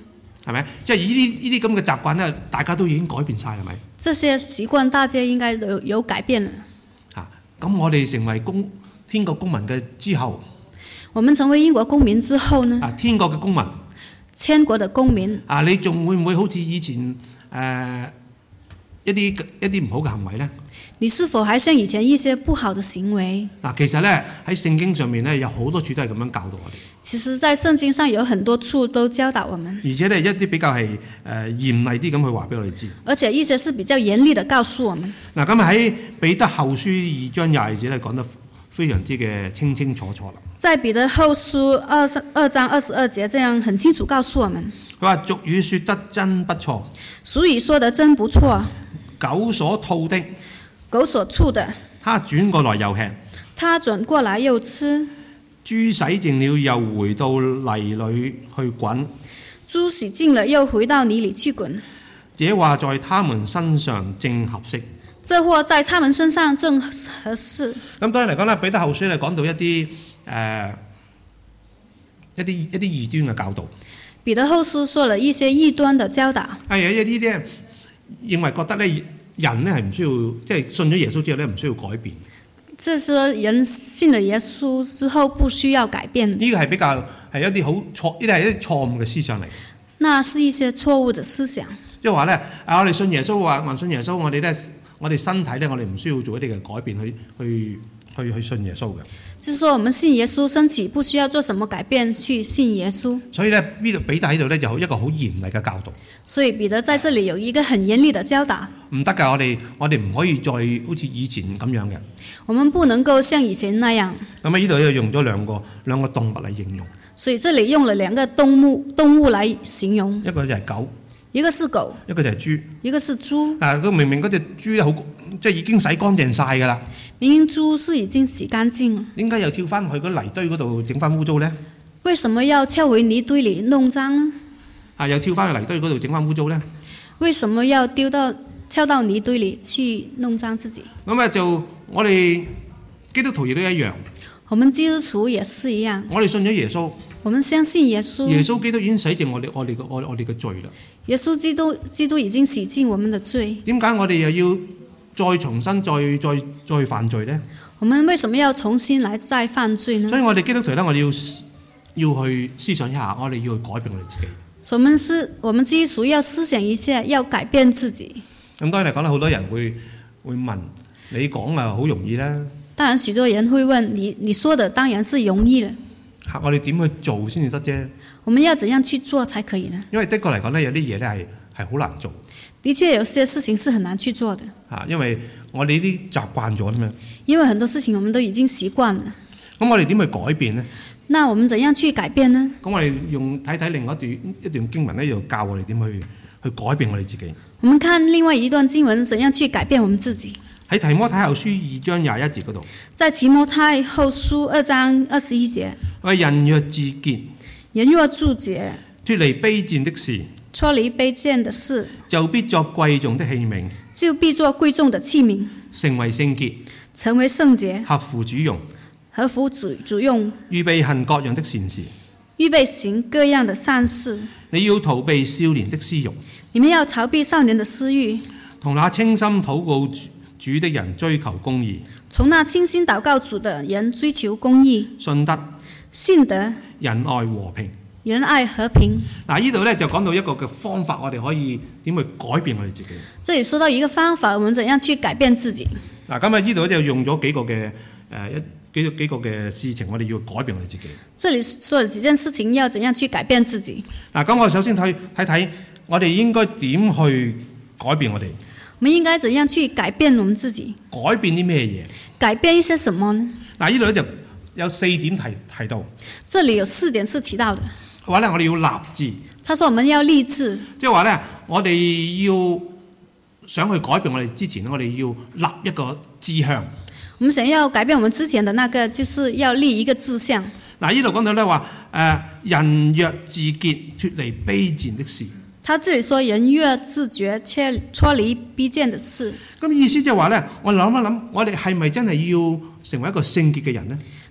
係咪？即係呢啲呢啲咁嘅習慣咧，大家都已經改變晒，係咪？ 這些習慣大家應該有有改變了。 嚇！咁我哋成為公天國公民嘅之後， 我們成為英國公民之後呢？ 啊，天國嘅公民， 天國的公民。 啊，你仲會唔會好似以前誒、呃、一啲一啲唔好嘅行為咧？ 你是否還像以前一些不好的行為？ 嗱，其實咧喺聖經上面咧有好多處都係咁樣教導我哋。 其實，在聖經上有很多處都教導我們， 而且咧一啲比較係誒、呃、嚴厲啲咁去話俾我哋知。 而且一些是比較嚴厲的告訴我們。 嗱，咁喺彼得後書二章廿二節咧講得非常之嘅清清楚楚啦。 在彼得後書二二章二十二節，這樣很清楚告訴我們。 佢話俗語說得真不錯， 俗語說得真不錯。 狗所吐的， 狗所吐的， 他轉過來又吃； 他轉過來又吃。 豬洗淨了又回到泥裏去滾， 豬洗淨了又回到泥裏去滾。 這話在他們身上正合適。 這話在他們身上正合適。 咁當然嚟講咧，彼得後書咧講到一啲誒、呃、一啲一啲異端嘅教導。 彼得後書說了一些異端的教導。 係有呢啲咧認為覺得咧人咧係唔需要，即係信咗耶穌之後咧唔需要改變。 即係說人信了耶穌之後不需要改變。 呢個係比較係一啲好錯，呢啲係一啲錯誤嘅思想嚟。 那是一些錯誤的思想。 即係話咧，啊我哋信耶穌話還信耶穌，我哋咧我哋身體咧我哋唔需要做一啲嘅改變去去去去信耶穌嘅。 就是說我們信耶穌，身體不需要做什麼改變去信耶穌。 所以咧呢度彼得喺度咧就有一個好嚴厲嘅教導。所以彼得在這裡有一個很嚴厲的教導。 唔得㗎，我哋我哋唔可以再好似以前咁樣嘅。 我們不能夠像以前那樣。 咁啊，呢度又用咗兩個兩個動物嚟形容。 所以這裡用了兩個動物動物來形容。 一個就係狗， 一個是狗， 一個就係豬， 一個是豬。 啊，佢明明嗰隻豬咧好，即係已經洗乾淨晒㗎啦。 明明豬是已經洗乾淨了， 點解又跳翻去嗰泥堆嗰度整翻污糟咧？ 為什麼要跳回泥堆裡弄髒呢？ 啊，又跳翻去泥堆嗰度整翻污糟咧？ 為什麼要丟到跳到泥堆裡去弄髒自己？ 咁啊，就我哋基督徒亦都一樣。 我們基督徒也是一樣。 我哋信咗耶穌， 我們相信耶穌。 耶穌基督已經洗淨我哋我哋嘅我我哋嘅罪啦。 耶穌基督基督已經洗淨我們的罪。點解我哋又要再重新再再再犯罪呢？ 我們為什麼要重新來再犯罪呢？ 所以我哋基督徒咧，我哋要要去思想一下，我哋要去改變我哋自己。 所以我們是，我們基督徒要思想一下，要改變自己。 咁當然嚟講咧，好多人會會問你講啊，好容易啦。 當然，許多人會問你，你說的當然是容易了。 我哋點去做先至得啫？ 我們要怎樣去做才可以呢？ 因為的確嚟講咧，有啲嘢咧係係好難做。 的確有些事情是很難去做的。 啊，因為我哋呢啲習慣咗啦嘛。 因為很多事情我們都已經習慣了。 咁我哋點去改變呢？ 那我們怎樣去改變呢？ 咁我哋用睇睇另外一段一段經文咧，又教我哋點去去改變我哋自己。 我們看另外一段經文，怎樣去改變我們自己？ 喺提摩太後書二章廿一節嗰度。 在提摩太後書二章二十一節。 為人若自潔， 人若自潔， 脫離卑賤的事， 脫離卑賤的事， 就必作貴重的器皿， 就必作貴重的器皿， 成為聖潔， 成為聖潔， 合乎主用， 合乎主主用， 預備行各樣的善事， 預備行各樣的善事。 你要逃避少年的私欲， 你們要逃避少年的私欲， 同那清心禱告主的人追求公義， 從那清心禱告主的人追求公義， 信德、 信德、 仁愛和平。 仁愛和平。 嗱，呢度咧就講到一個嘅方法，我哋可以點去改變我哋自己。 這裡說到一個方法，我們怎樣去改變自己？ 嗱，今日呢度就用咗幾個嘅誒一幾個幾個嘅事情，我哋要改變我哋自己。 這裡說了幾件事情，要怎樣去改變自己？ 嗱，咁我首先睇睇睇，我哋應該點去改變我哋？ 我們應該怎樣去改變我們自己？ 改變啲咩嘢？ 改變一些什麼呢？嗱， 呢度咧就有四點提提到。 這裡有四點是提到的。 話咧，我哋要立志。 他說：我們要立志。即係話咧， 我哋要想去改變我哋之前，我哋要立一個志向。 我們想要改變我們之前的那個，就是要立一個志向。 嗱，呢度講到咧話，誒人若自潔，脫離卑賤的事。 他這裡說人若自覺，脫脫離卑賤的事。 咁意思即係話咧，我諗一諗，我哋係咪真係要成為一個聖潔嘅人呢？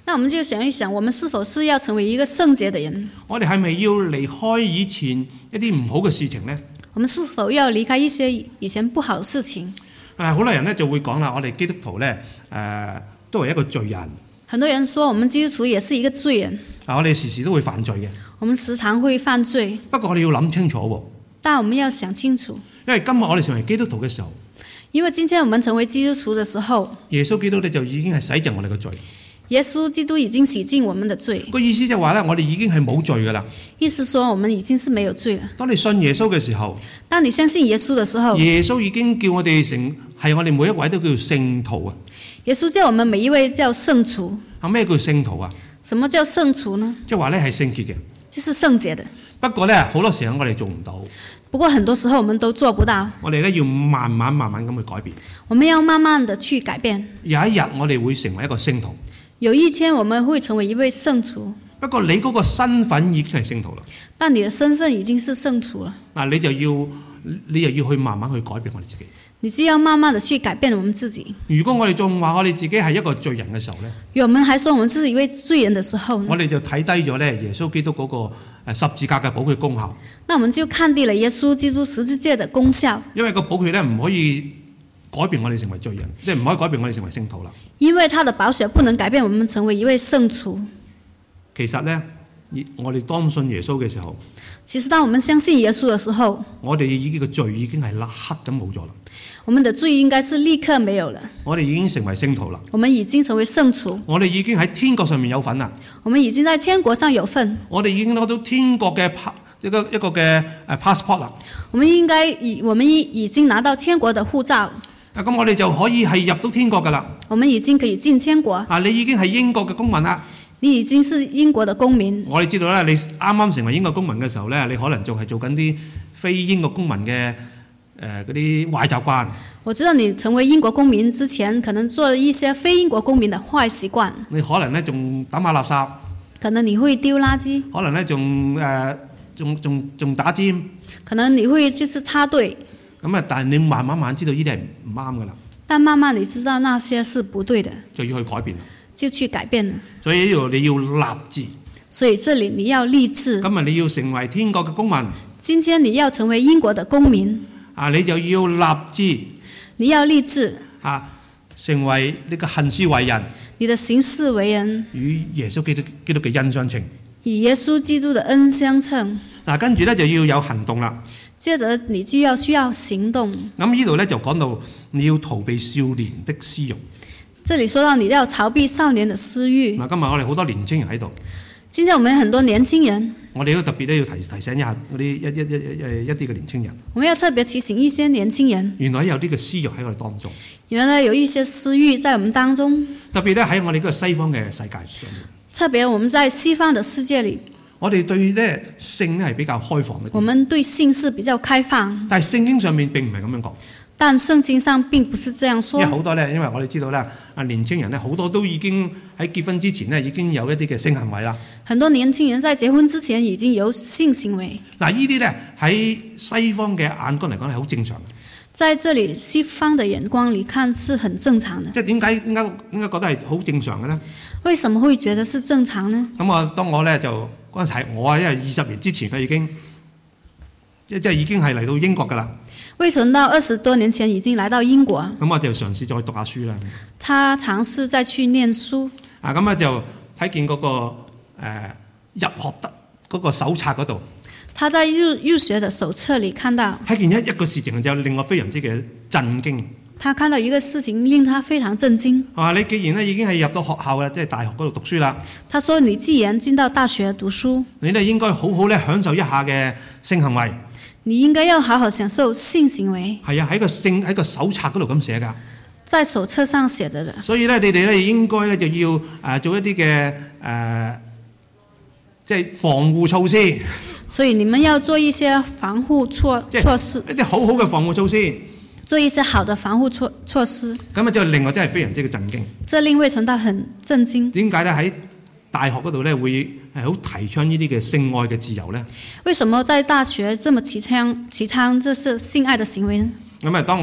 那我們就想一想，我們是否是要成為一個聖潔的人？ 我哋係咪要離開以前一啲唔好嘅事情呢？ 我們是否要離開一些以前不好的事情？ 誒，好多人咧就會講啦，我哋基督徒咧誒都係一個罪人。 很多人說我們基督徒也是一個罪人。 啊，我哋時時都會犯罪嘅。 我們時常會犯罪。 不過我哋要諗清楚喎。 但我們要想清楚。 因為今日我哋成為基督徒嘅時候， 因為今天我們成為基督徒的時候， 耶穌基督咧就已經係洗淨我哋嘅罪。 耶穌基督已經洗淨我們的罪。 個意思就係話咧，我哋已經係冇罪噶啦。 意思說我們已經是沒有罪了。 當你信耶穌嘅時候， 當你相信耶穌的時候， 耶穌已經叫我哋成係我哋每一位都叫聖徒啊。 耶穌叫我們每一位叫聖徒。 啊，咩叫聖徒啊？ 什麼叫聖徒呢？ 即係話咧係聖潔嘅， 就是聖潔的。 不過咧好多時候我哋做唔到。 不過很多時候我們都做不到。 我哋咧要慢慢慢慢咁去改變。 我們要慢慢的去改變。 有一日我哋會成為一個聖徒。 有一天我們會成為一位聖徒。 不過你嗰個身份已經係聖徒啦。 但你的身份已經是聖徒了。 嗱，你就要你又要去慢慢去改變我哋自己。 你只要慢慢的去改變我們自己。 如果我哋仲話我哋自己係一個罪人嘅時候咧， 如果我們還說我們自己一位罪人的時候呢， 我哋就睇低咗咧耶穌基督嗰個誒十字架嘅寶血功效。 那我們就看低了耶穌基督十字架的功效。 因為個寶血咧唔可以改變我哋成為罪人，即係唔可以改變我哋成為聖徒啦。 因為他的寶血不能改變我們成為一位聖徒。 其實咧，我哋當信耶穌嘅時候， 其實當我們相信耶穌的時候， 我哋已經個罪已經係立刻咁冇咗啦。 我們的罪應該是立刻沒有了。 我哋已經成為聖徒啦。 我們已經成為聖徒。 我哋已經喺天國上面有份啦。 我們已經在天國上有份。 我哋已經攞到天國嘅一個一個嘅誒 passport 啦。 我們應該已我們已已經拿到天國的護照。 啊，咁我哋就可以係入到天國噶啦。 我們已經可以進天國。 啊，你已經係英國嘅公民啦。 你已經是英國的公民。 我哋知道咧，你啱啱成為英國公民嘅時候咧，你可能仲係做緊啲非英國公民嘅誒嗰啲壞習慣。 我知道你成為英國公民之前，可能做了一些非英國公民的壞習慣。 你可能咧仲抌下垃圾。 可能你會丟垃圾。 可能咧仲誒仲仲仲打尖。 可能你會就是插隊。 咁啊，但係你慢慢慢知道呢啲係唔啱噶啦。 但慢慢你知道那些是不對的， 就要去改變。 就去改變了。 所以呢度你要立志。 所以這裡你要立志。 今日你要成為天國嘅公民。 今天你要成為英國的公民。 啊，你就要立志。 你要立志。 啊，成為呢個行事為人。 你的行事為人。 與耶穌基督基督嘅恩相稱。 與耶穌基督的恩相稱。 嗱，跟住咧就要有行動啦。 接着你就要需要行動。 咁呢度咧就講到你要逃避少年的私欲。 這裡說到你要逃避少年的私欲。 嗱，今日我哋好多年青人喺度。 今天我們很多年輕人。 我哋都特別都要提提醒一下嗰啲一一一一一啲嘅年青人。 我們要特別提醒一些年輕人。 原來有啲嘅私欲喺我哋當中。 原來有一些私欲在我們當中。 特別咧喺我哋嗰個西方嘅世界上面。 特別我們在西方的世界裡。 我哋對咧性咧係比較開放嘅。 我們對性是比較開放。 但係聖經上面並唔係咁樣講。 但聖經上並不是這樣說。 因為好多咧，因為我哋知道咧，啊年青人咧好多都已經喺結婚之前咧已經有一啲嘅性行為啦。 很多年輕人在結婚之前已經有性行為。 嗱，呢啲咧喺西方嘅眼光嚟講係好正常嘅。 在這裡西方的眼光裡看是很正常的。 即係點解點解點解覺得係好正常嘅咧？ 為什麼會覺得是正常呢？ 咁我當我咧就嗰陣係我啊，因為二十年之前佢已經即係已經係嚟到英國㗎啦。 魏存到二十多年前已經來到英國。 咁我就嘗試再讀下書啦。 他嘗試再去念書。 啊，咁啊就睇見嗰、那個、呃、入學得嗰個手冊嗰度。 他在入入學的手冊裡看到。 睇見一一個事情就令我非常之嘅震驚。 他看到一個事情令他非常震驚。 啊，你既然咧已經係入到學校啦，即係大學嗰度讀書啦。 他說：你既然進到大學讀書， 你咧應該好好咧享受一下嘅性行為。 你應該要好好享受性行為。 係啊，喺個性喺個手冊嗰度咁寫㗎。 在手冊上寫着的。 所以咧，你哋咧應該咧就要誒、呃、做一啲嘅誒，即係防護措施。 所以你們要做一些防護措措施。 一啲好好嘅防護措施。 做一些好的防護措措施。 咁啊，就令我真係非常之嘅震驚。 這令魏存道很震驚。點解咧喺大學嗰度咧會係好提倡呢啲嘅性愛嘅自由咧？ 為什麼在大學這麼提倡提倡這是性愛的行為呢？ 咁啊，當我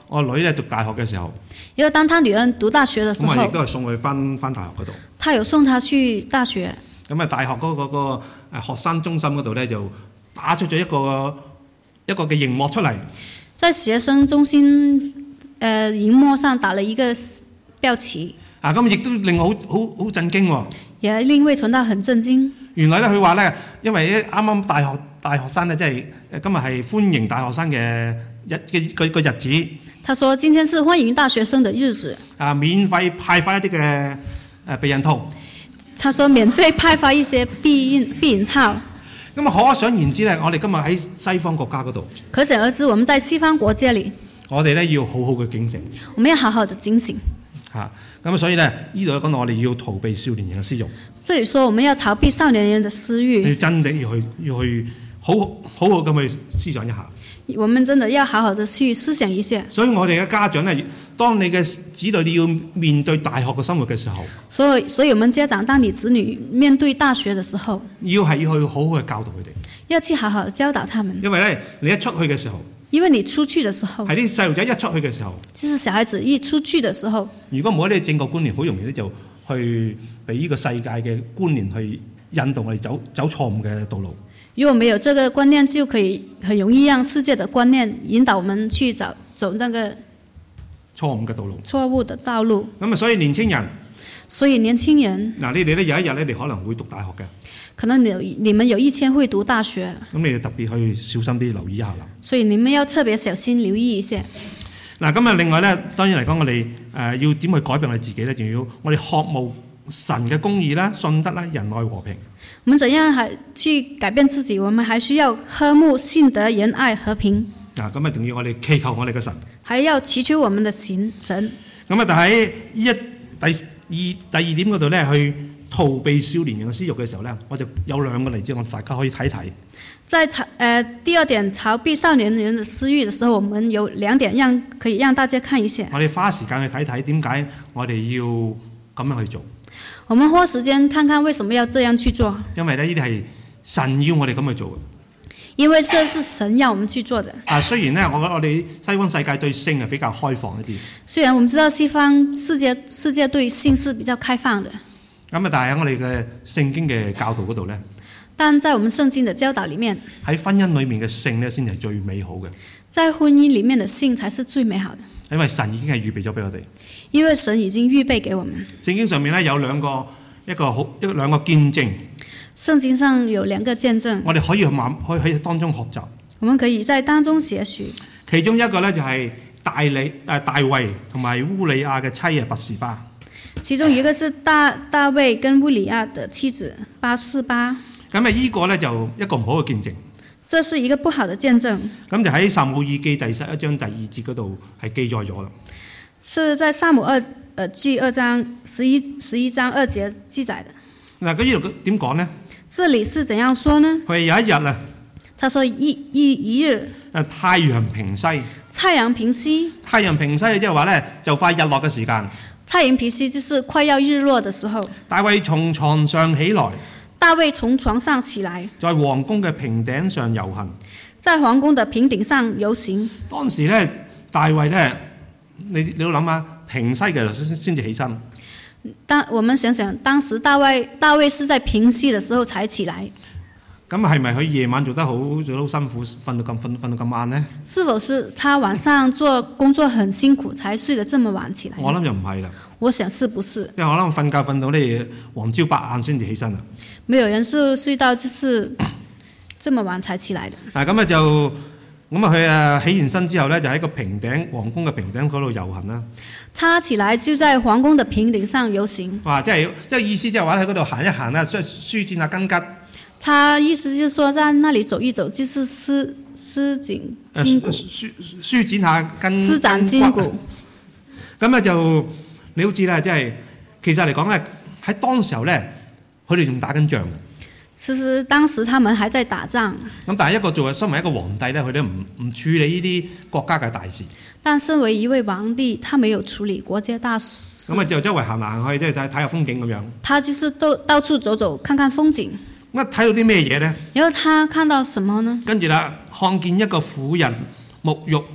我女咧讀大學嘅時候， 因為當他女兒讀大學的時咁我亦候， 都係送佢翻翻大學嗰度。 他有送他去大學。 咁啊，大學嗰、嗰個、嗰個誒學生中心嗰度咧，就打出咗一個一個嘅熒幕出嚟。 在學生中心誒熒幕上打了一個標詞。 啊，咁亦都令我好好好震驚喎。 也令魏傳道很震驚。 原來咧，佢話咧，因為啱啱大學大學生咧，即係今日係歡迎大學生嘅日嘅個個日子。 他說：今天是歡迎大學生的日子。 啊，免費派發一啲嘅誒避孕套。 他說免費派發一些避孕避孕套。 咁啊，可想而知咧，我哋今日喺西方國家嗰度， 可想而知，我們在西方國家裡， 我哋咧要好好嘅警醒。 我們要好好的警醒。 嚇，咁所以咧，呢度講到我哋要逃避少年人嘅私慾。 所以說，我們要逃避少年人的私慾。 要真的要去要去好好好咁去思想一下。 我們真的要好好的去思想一下。所以我哋嘅家長咧，當你嘅子女你要面對大學嘅生活嘅時候， 所以，所以我們家長，當你子女面對大學嘅時候， 要係要去好好嘅教導佢哋， 要去好好教導他們。 因為咧，你一出去嘅時候， 因為你出去嘅時候， 係啲細路仔一出去嘅時候， 就是小孩子一出去嘅時候， 如果冇一啲正確觀念，好容易咧就去俾呢個世界嘅觀念去引導我哋走走錯誤嘅道路。 如果沒有這個觀念，就可以很容易讓世界的觀念引導我們去走走那個錯誤嘅道路。 錯誤的道路。 咁啊，所以年青人， 所以年輕人， 嗱，你哋咧有一日咧，你可能會讀大學嘅。 可能你你們有一天會讀大學。 咁你要特別去小心啲留意一下啦。 所以你們要特別小心留意一下。 嗱，咁啊，另外咧，當然嚟講，我哋誒要點去改變我哋自己咧，仲要我哋渴慕神嘅公義啦、信德啦、仁愛和平。 我們怎樣還去改變自己？我們還需要渴慕信德、仁愛、和平。 嗱，咁啊，仲要我哋祈求我哋嘅神， 還要祈求我們的神神。 咁啊，但喺一第二第二點嗰度咧，去逃避少年人嘅私慾嘅時候咧，我就有兩個例子，我大家可以睇睇。 在逃呃第二點逃避少年人的私慾的時候，我們有兩點讓可以讓大家看一下。 我哋花時間去睇睇點解我哋要咁樣去做。 我們花時間看看為什麼要這樣去做。 因為咧，呢啲係神要我哋咁去做嘅。 因為這是神要我們去做的。 啊，雖然咧，我覺得我哋西方世界對性係比較開放一啲。 雖然我們知道西方世界世界對性是比較開放的。 咁啊，但係喺我哋嘅聖經嘅教導嗰度咧， 但在我們聖經的教導裡面， 喺婚姻裡面嘅性咧先係最美好嘅。 在婚姻裡面的性才是最美好的。 因為神已經係預備咗俾我哋。 因為神已經預備給我們。 聖經上面咧有兩個一個好一兩個見證。 聖經上有兩個見證。我哋可以去慢可以喺當中學習。 我們可以在當中學習。 其中一個咧就係大利誒大衛同埋烏利亞嘅妻啊拔示巴。 其中一個是大大衛跟烏利亞的妻子拔示巴。 咁啊，呢個咧就一個唔好嘅見證。 這是一個不好的見證。 咁就喺撒母耳記第十一章第二節嗰度係記載咗啦。 是在撒母耳呃記二章十一十一章二節記載的。 嗱，咁呢度點講呢？ 這裡是怎樣說呢？ 佢有一日啊， 他說一一一日， 誒太陽平西。 太陽平西。 太陽平西即係話咧，就快日落嘅時間。 太陽平西就是快要日落的時候。 大衛從床上起來。 大衛從床上起來， 在皇宮嘅平頂上遊行。 在皇宮的平頂上遊行。 當時咧，大衛咧，你你要諗下，平西嘅時候先先至起身。 當我們想想，當時大衛大衛是在平西的時候才起來。 咁係咪佢夜晚做得好，做得好辛苦，瞓到咁瞓瞓到咁晏呢？ 是否是他晚上做工作很辛苦，才睡得這麼晚起來？ 我諗就唔係啦。 我想是不是？ 即係可能瞓覺瞓到呢黃朝白晏先至起身啦。 沒有人是睡到就是這麼晚才起來的。 啊，咁啊就咁啊佢啊起完身之後咧，就喺個平頂皇宮嘅平頂嗰度遊行啦。 他起來就在皇宮的平頂上遊行。 哇！即係即係意思即係話喺嗰度行一行啦，即係舒展下筋骨。他意思就是說，在那裡走一走，就是施施展筋骨， 舒舒展下筋施展筋骨。 咁啊就你好知啦，即係其實嚟講咧，喺當時候咧，佢哋仲打緊仗嘅。 其實當時他們還在打仗。 咁但係一個作為身為一個皇帝咧，佢哋唔唔處理呢啲國家嘅大事。 但身為一位皇帝，他沒有處理國家大事。 咁啊就周圍行嚟行去，即係睇睇下風景咁樣。 他就是到到處走走，看看風景。 咁啊睇到啲咩嘢咧？ 然後他看到什麼呢？ 跟住啦，看見一個婦人沐浴。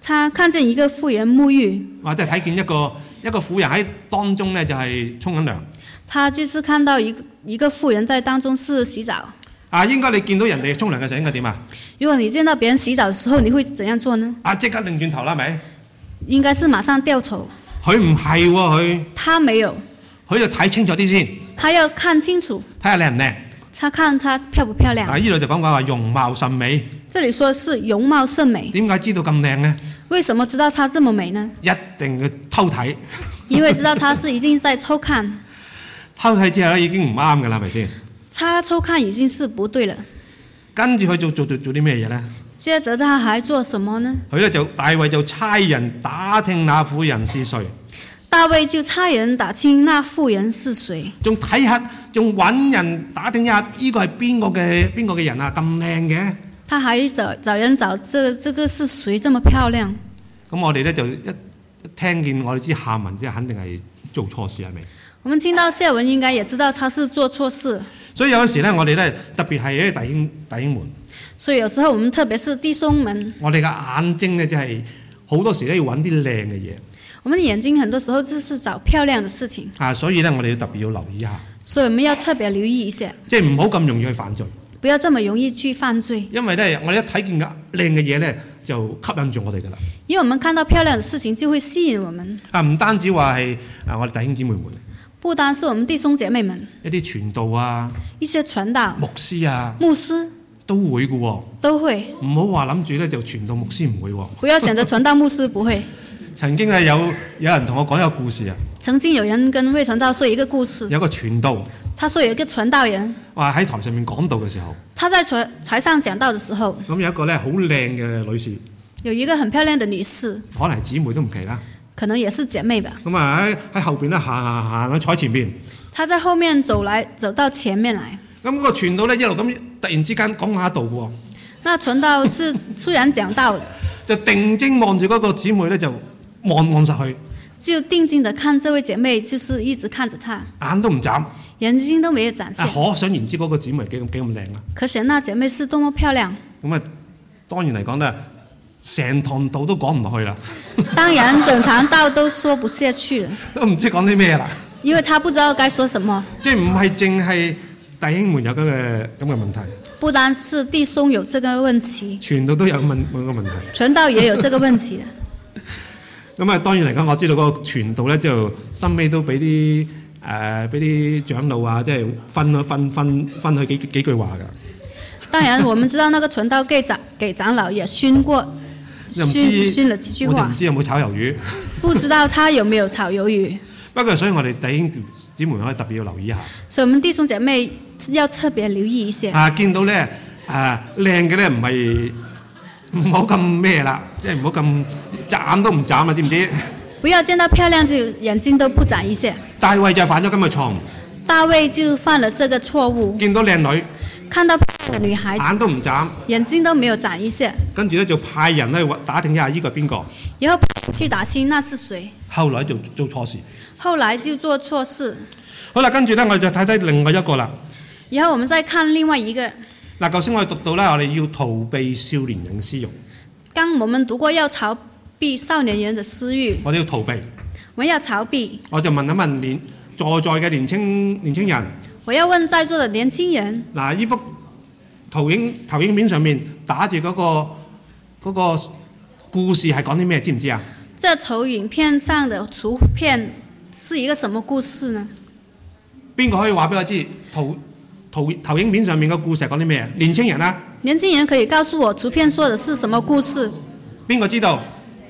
他看見一個婦人沐浴， 或者係睇見一個一個婦人喺當中咧就係沖緊涼。 他就是看到一個一個婦人在當中是洗澡。 啊，應該你見到人哋沖涼嘅時候應該點啊？ 如果你見到別人洗澡嘅時候，你會怎樣做呢？ 啊，即刻擰轉頭啦，係咪？ 應該是馬上掉頭。 佢唔係喎，佢他沒有， 佢就睇清楚啲先， 他要看清楚， 睇下靚唔靚。 他看他漂不漂亮。 嗱，呢度就講講話容貌甚美。 這裡說是容貌甚美。 點解知道咁靚呢？ 為什麼知道他這麼美呢？ 一定要偷睇。 因為知道他是已經在偷看。 偷睇之後咧已經唔啱㗎啦，係咪先？ 他偷看已經是不對了。 跟住佢做做做做啲咩嘢呢？ 接着他還做什麼呢？ 佢咧就大衛就差人打聽那婦人是誰。 大衛就差人打聽那婦人是誰。 仲睇下，仲揾人打聽一下，呢個係邊個嘅邊個嘅人啊？咁靚嘅。 他還找找人找，這這個是誰這麼漂亮？ 咁我哋咧就一聽見我哋知下文，即係肯定係做錯事係咪？ 我們聽到下文應該也知道他是做錯事。 所以有時咧，我哋咧特別係啲弟兄弟兄們。 所以有時候我們特別是弟兄們， 我哋嘅眼睛咧，即係好多時咧要揾啲靚嘅嘢。 我們的眼睛很多時候就是找漂亮的事情。 啊，所以咧我哋要特別要留意一下。 所以我們要特別留意一下， 即係唔好咁容易去犯罪。 不要這麼容易去犯罪。 因為咧，我哋一睇見嘅靚嘅嘢咧，就吸引住我哋噶啦。 因為我們看到漂亮的事情，就會吸引我們。 啊，唔單止話係啊，我哋弟兄姊妹們， 不單是我們弟兄姐妹們， 一啲傳道啊， 一些傳道、 牧師啊， 牧師都會嘅喎。 都會。 唔好話諗住咧就傳道牧師唔會喎。 不要想着傳道牧師不會。 曾經咧有有人同我講一個故事啊。 曾經有人跟魏傳道說一個故事。 有個傳道。 他說有一個傳道人。 話喺台上面講道嘅時候。 他在台台上講道嘅時候。 咁有一個咧好靚嘅女士。 有一個很漂亮的女士。 可能係姊妹都唔奇啦。 可能也是姐妹吧。 咁啊喺喺後邊咧行行行去坐前邊。 他在後面走來走到前面來。 咁嗰個傳道咧一路咁突然之間講下道喎。 那傳道是突然講道， 就定睛望住嗰個姊妹咧，就望望實去， 就定睛地看這位姐妹，就是一直看着她， 眼都唔眨， 眼睛都沒有展現。 啊，可想而知嗰個姊妹幾咁幾咁靚啦。 可想那姐妹是多麼漂亮。 咁啊，當然嚟講咧，成堂道都講唔落去啦。 當然，整場道都說不下去了， 都唔知講啲咩啦。 因為他不知道該說什麼。 即係唔係淨係弟兄們有咁嘅咁嘅問題。 不單是弟兄有這個問題， 傳道都有問問個問題。 傳道也有這個問題。 咁啊，當然嚟講，我知道嗰個傳道咧，就深尾都俾啲誒俾啲長老啊，即係分咗分分分佢幾幾句話㗎。 當然，我們知道那個傳道給長給長老也訓過，訓訓了幾句話。 我就唔知有冇炒魷魚。 不知道他有沒有炒魷魚。 不過，所以我哋弟兄姊妹可以特別要留意一下。所以，我們弟兄姐妹要特別留意一些。 啊，見到咧啊靚嘅咧，唔係唔好咁咩啦，即係唔好咁眨眼都唔眨啊，知唔知？ 不要見到漂亮就眼睛都不眨一下。 大衛就犯咗咁嘅錯誤。 大衛就犯了這個錯誤。 見到靚女， 看到漂亮的女孩子， 眼都唔眨， 眼睛都沒有眨一下。 跟住咧就派人去打聽一下呢個係邊個。 然後去打聽那是誰。 後來就做錯事。 後來就做錯事。 好啦，跟住咧我哋就睇睇另外一個啦。 然後我們再看另外一個。 嗱，頭先我哋讀到咧，我哋要逃避少年人嘅私慾。 剛我們讀過要逃避少年人的私慾。 我哋要逃避。 我要逃避。 我就問一問年在在嘅年青年青人。 我要問在座的年輕人。 嗱，呢幅投影投影片上面打住嗰個嗰個故事係講啲咩？知唔知啊？ 這投影片上的圖片是一個什麼故事呢？ 邊個可以話俾我知？投投投影片上面嘅故事係講啲咩？年青人啊？ 年輕人可以告訴我圖片說的是什麼故事？ 邊個知道？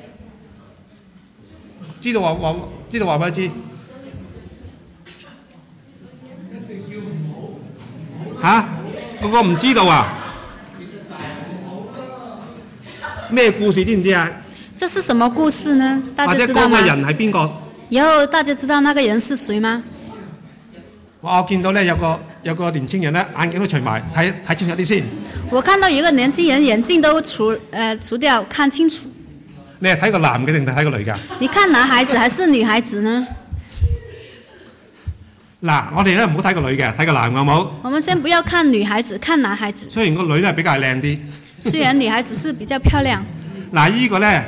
知道話話知道話俾我知。嚇？嗰個唔知道啊？咩故事知唔知啊？ 這是什麼故事呢？大家知道嗎？ 或者嗰個人係邊個？ 然後大家知道那個人是誰嗎？ 我見到咧有個有個年輕人咧眼鏡都除埋，睇睇清楚啲先。 我看到一個年輕人眼鏡都除誒、呃、除掉，看清楚。 你係睇個男嘅定係睇個女㗎？ 你看男孩子還是女孩子呢？ 嗱，我哋咧唔好睇個女嘅，睇個男嘅好冇？ 我們先不要看女孩子，看男孩子。 雖然個女咧比較靚啲。 雖然女孩子是比較漂亮。 嗱，依個咧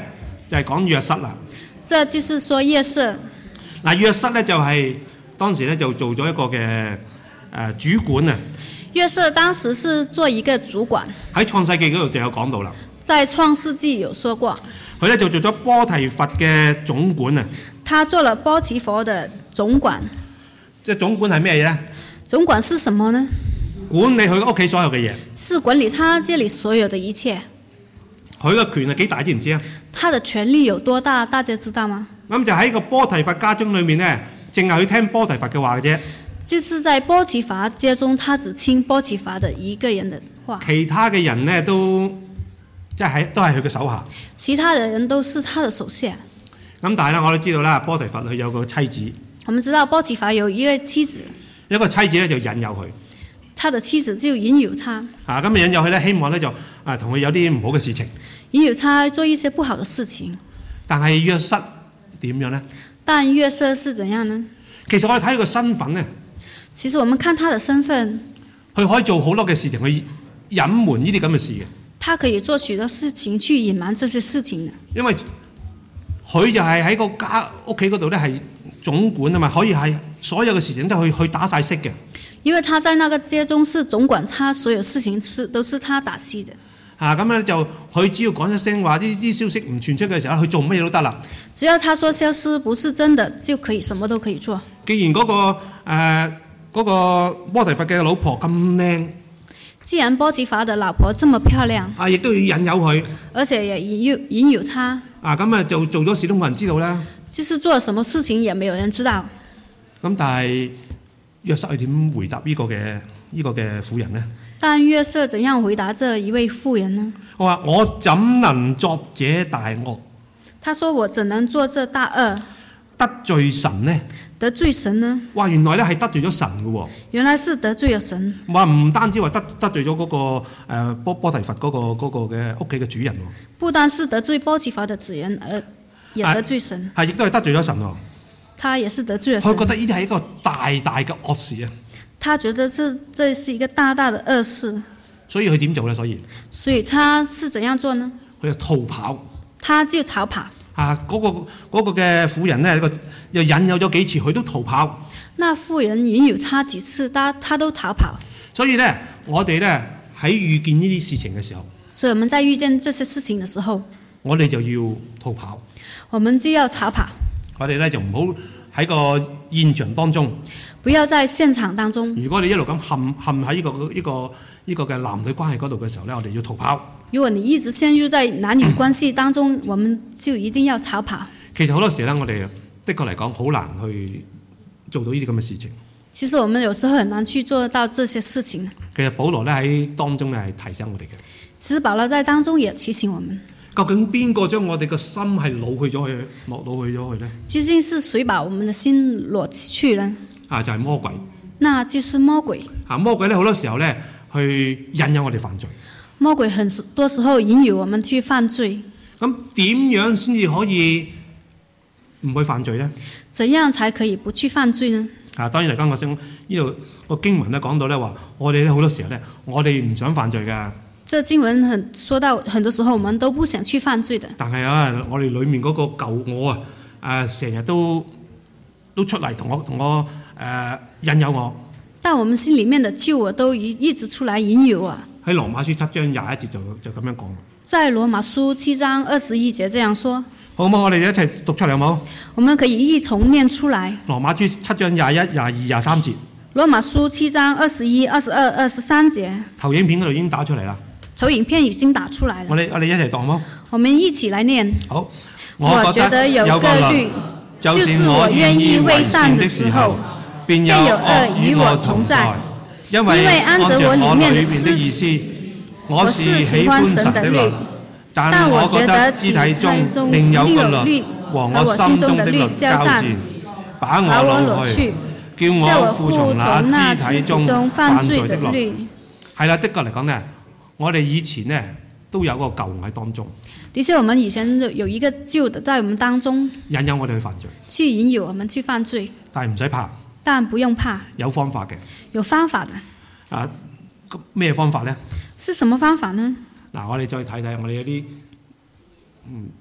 就係講約瑟啦。 這就是說約瑟。 嗱，約瑟咧就係、是、當時咧就做咗一個嘅誒、呃、主管啊。 約瑟當時是做一個主管。 喺創世記嗰度就有講到啦。 在創世記有說過。 佢咧就做咗波提佛嘅總管啊。 他做了波提佛的總管。 即係總管係咩嘢咧？ 總管是什麼呢？ 管理佢屋企所有嘅嘢。 是管理他這裡所有的一切。 佢嘅權係幾大知唔知啊？ 他的權力有多大？大家知道嗎？ 咁就喺個波提佛家中裏面咧，淨係去聽波提佛嘅話嘅啫。 就是在波提乏家中，他只聽波提乏的一個人的話。 其他嘅人咧都即係喺都係佢嘅手下。 其他的人都是他的手下。 咁但係咧，我都知道啦，波提佛佢有個妻子。 我們知道波提乏有一個妻子。 一個妻子咧就引誘佢。 他的妻子就引誘他。 啊，咁引誘佢咧，希望咧就啊同佢有啲唔好嘅事情。 引誘他做一些不好的事情。 但係約瑟點樣呢？ 但約瑟是怎樣呢？ 其實我哋睇佢個身份咧。 其實我們看他的身份。 佢可以做好多嘅事情去隱瞞呢啲咁嘅事嘅。 他可以做許多事情去隱瞞這些事情嘅。 因為佢就係喺個家屋企嗰度咧係總管啊嘛，可以係所有嘅事情都去去打晒色嘅。 因為他在那個家中是總管，他所有事情是都是他打細的。 啊，咁咧就佢只要講一聲話，呢啲消息唔傳出嘅時候，佢做乜嘢都得啦。 只要他說消息不是真的，就可以什麼都可以做。 既然嗰、那個誒嗰、呃那個波提乏嘅老婆咁靚， 既然波提乏的老婆這麼漂亮， 啊，亦都要引誘佢， 而且也引誘引誘他， 啊，咁啊就做咗事都冇人知道啦。 就是做了什麼事情也沒有人知道。 咁但係約瑟係點回答呢個嘅呢個嘅婦人呢？ 但約瑟怎樣回答這一位婦人呢？ 我話我怎能作這大惡？ 他說我怎能做這大惡？ 得罪神呢？ 得罪神呢？ 哇！原來咧係得罪咗神嘅喎。 原來是得罪咗神。 話唔單止話得得罪咗嗰、那個誒、呃、波波提乏嗰、那個嗰、那個嘅屋企嘅主人喎。 不單是得罪波提乏的主人，而也得罪神。 係亦都係得罪咗神喎。 他也是得罪咗神。 佢覺得呢啲係一個大大嘅惡事啊。 他覺得這這是一個大大的惡事。 所以佢點做咧？所以所以他是怎樣做呢？ 佢就逃跑。 他就逃跑。 啊！嗰、那個嗰、那個嘅婦人咧，個又引誘咗幾次，佢都逃跑。 那婦人引誘他幾次，他他都逃跑。 所以咧，我哋咧喺遇見呢啲事情嘅時候， 所以我們在遇見這些事情嘅時候， 我哋就要逃跑。 我們就要逃跑。 我哋咧就唔好喺個現場當中。 不要在現場當中。 如果你一路咁陷陷喺呢、這個呢、這個呢、這個嘅男女關係嗰度嘅時候咧，我哋要逃跑。 如果你一直陷入在男女關係當中，嗯、我們就一定要逃跑。 其實好多時咧，我哋的確嚟講好難去做到呢啲咁嘅事情。 其實我們有時候很難去做到這些事情。 其實保羅咧喺當中咧係提醒我哋嘅。 其實保羅在當中也提醒我們。 究竟邊個將我哋嘅心係擄去咗去，落擄去咗去咧？ 究竟是誰把我們的心擄去呢？ 啊，就係、是、魔鬼。 那就是魔鬼。 啊，魔鬼咧好多時候咧去引誘我哋犯罪。 魔鬼很多時候引誘我們去犯罪。 咁點樣先至可以唔去犯罪呢？ 怎樣才可以不去犯罪呢？ 啊，當然嚟講，我想呢度個經文咧講到咧話，我哋咧好多時候咧，我哋唔想犯罪㗎。 這經文很說到，很多時候我們都不想去犯罪的。但係啊，我哋裡面嗰個舊我啊，誒成日都都出嚟同我同我誒、呃、引誘我。 但我們心裡面的舊我都一一直出來引誘啊。 喺羅馬書七章廿一節就就咁樣講。 在羅馬書七章二十一節這樣說。 好唔好？我哋一齊讀出嚟好冇？ 我們可以一同念出來。 羅馬書七章廿一、廿二、廿三節。 羅馬書七章二十一、二十二、二十三節。 投影片嗰度已經打出嚟啦。 投影片已經打出來了。 我哋我哋一齊讀好冇？ 我們一起來念。 好。 我覺得有個律，就是我願意為善的時候，便有惡與我同在。因為按着我裡面的意思，我是喜歡神的律，但我覺得肢體中另有個律和我心中的律交戰，把我擄去，叫我服從那肢體中犯罪的律。 係啦，的確嚟講呢，我哋以前呢都有個舊我喺當中。 的確，我們以前有一個舊的在我們當中， 引誘我哋去犯罪， 去引誘我們去犯罪。 但係唔使怕， 但不用怕， 有方法嘅。 有方法的。 啊，咩方法呢？是什麼方法呢？ 嗱，我哋再睇睇我哋有啲，嗯，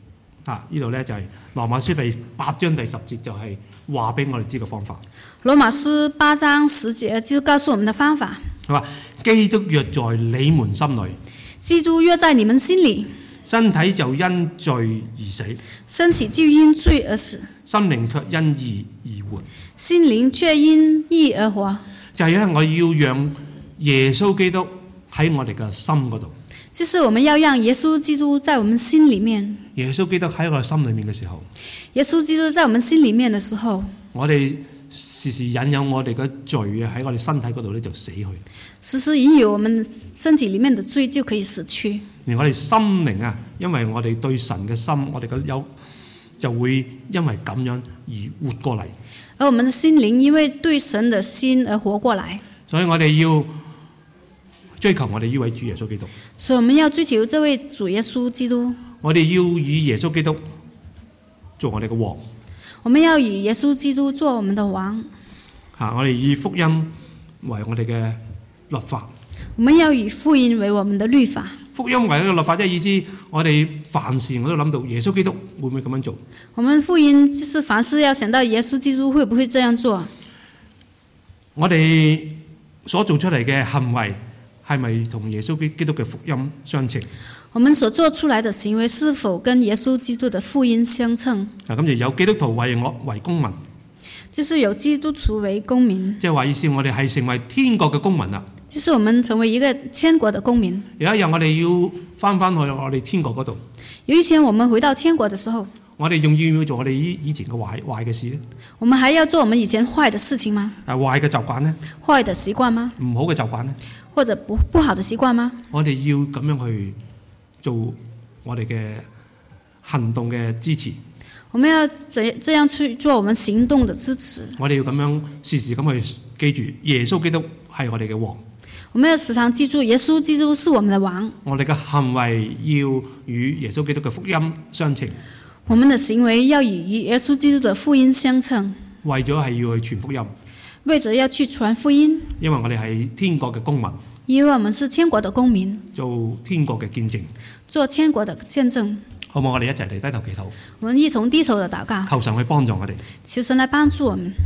啊，呢度咧就係羅馬書第八章第十節，就係話俾我哋知嘅方法。 羅馬書八章十節就告訴我們的方法。 佢話：基督若在你們心裏， 基督若在你們心裏， 身體就因罪而死， 身體就因罪而死， 心靈卻因義而活。 心靈卻因義而活。 就係因為我要讓耶穌基督喺我哋嘅心嗰度。 就是我們要讓耶穌基督在我們心裏面。 耶穌基督喺我哋心裏面嘅時候， 耶穌基督在我們心裏面嘅時候， 我哋時時引誘我哋嘅罪啊喺我哋身體嗰度咧就死去。 時時引誘我們身體裏面的罪就可以死去。 而我哋心靈啊，因為我哋對神嘅心，我哋嘅有就會因為咁樣而活過嚟。 而我們的心靈因為對神的心而活過來。 所以我哋要追求我哋呢位主耶穌基督。 所以我們要追求這位主耶穌基督。 我哋要以耶穌基督做我哋嘅王。 我們要以耶穌基督做我們的王。 嚇！我哋以福音為我哋嘅律法。 我們要以福音為我們的律法。 福音為一個律法，即係意思我哋凡事我都諗到耶穌基督會唔會咁樣做。 我們福音就是凡事要想到耶穌基督會不會這樣做。 我哋所做出嚟嘅行為係咪同耶穌基督嘅福音相稱？ 我們所做出來的行為是否跟耶穌基督的福音相稱？ 啊，咁就有基督徒為我為公民， 就是有基督徒為公民， 即係話意思我哋係成為天國嘅公民啦。 就是我們成為一個天國的公民。 有一日我哋要翻翻去我哋天國嗰度。 有一天我們回到天國的時候， 我哋仲要唔要做我哋以以前嘅壞壞嘅事呢？ 我們還要做我們以前壞的事情嗎？ 啊，壞嘅習慣呢？ 壞的習慣嗎？ 唔好嘅習慣呢？ 或者不不好的習慣嗎？ 我哋要咁樣去做我哋嘅行動嘅支持。 我們要這這樣去做我們行動的支持。 我哋要咁樣時時咁去記住，耶穌基督係我哋嘅王。 我們要時常記住，耶穌基督是我們的王。 我哋嘅行為要與耶穌基督嘅福音相稱。 我們的行為要與耶穌基督的福音相稱。 為咗係要去傳福音。 為咗要去傳福音。 因為我哋係天國嘅公民。 因為我們是天國的公民。 做天國嘅見證。 做天國的見證。 好唔好？我哋一齊嚟低頭祈禱。 我們一同低頭的禱告。 求神去幫助我哋。 求神來幫助我們。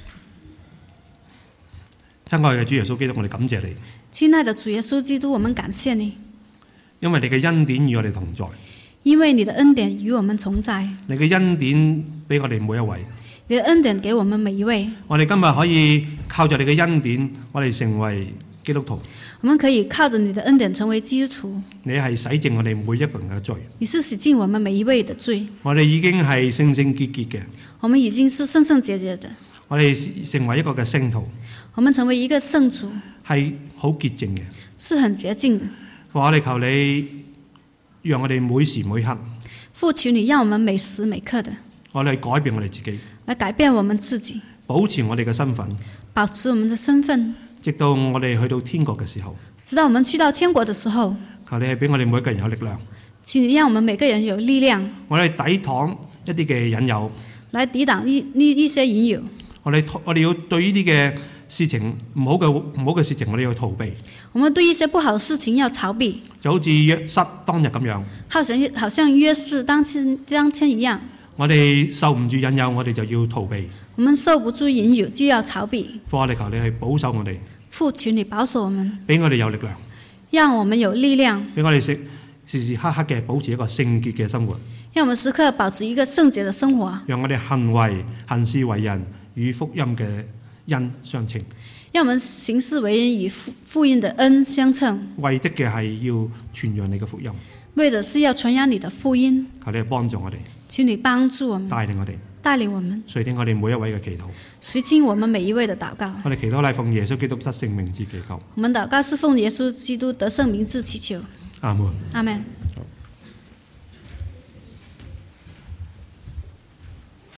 親愛嘅主耶穌基督，我哋感謝你。 親愛的主耶穌基督，我們感謝你， 因為你嘅恩典與我哋同在。 因為你的恩典與我們同在。 你嘅恩典俾我哋每一位。 你的恩典給我們每一位。 我哋今日可以靠着你嘅恩典，我哋成為基督徒。 我們可以靠着你的恩典成為基督徒。 你係洗淨我哋每一個人嘅罪。 你是洗淨我們每一位的罪。 我哋已經係聖聖潔潔嘅。 我們已經是聖聖潔潔的。 我哋成為一個嘅聖徒。 我們成為一個聖徒， 係好潔淨嘅， 是很潔淨的。 我哋求你，讓我哋每時每刻。 父，求你讓我們每時每刻的， 我哋改變我哋自己， 來改變我們自己， 保持我哋嘅身份， 保持我們的身份， 直到我哋去到天國嘅時候。 直到我們去到天國的時候， 求你係俾我哋每一個人有力量。 請你讓我們每個人有力量， 我哋抵擋一啲嘅引誘， 來抵擋一一一些引誘。我哋我哋要對呢啲嘅事情唔好嘅唔好嘅事情，我哋要逃避。 我們對一些不好的事情要逃避， 就好似約瑟當日咁樣。 好像好像約瑟當天當天一樣。 我哋受唔住引誘，我哋就要逃避。 我們受不住引誘就要逃避。 父，我哋求你去保守我哋。 父，求你保守我們， 俾我哋有力量， 讓我們有力量， 俾我哋時時時刻刻嘅保持一個聖潔嘅生活。 讓我們時刻保持一個聖潔的生活。讓我哋行為行事為人與福音嘅恩相稱。 讓我們行事為人與福音的恩相稱。 為的嘅係要傳揚你嘅福音。 為的是要傳揚你的福音。 求你幫助我哋。 請你幫助我們。 帶領我哋。 帶領我們。 垂聽我哋每一位嘅祈禱。 垂聽我們每一位的禱告。 我哋祈禱係奉耶穌基督得勝名字祈求。 我們禱告是奉耶穌基督得勝名字祈求。 阿門。 阿門。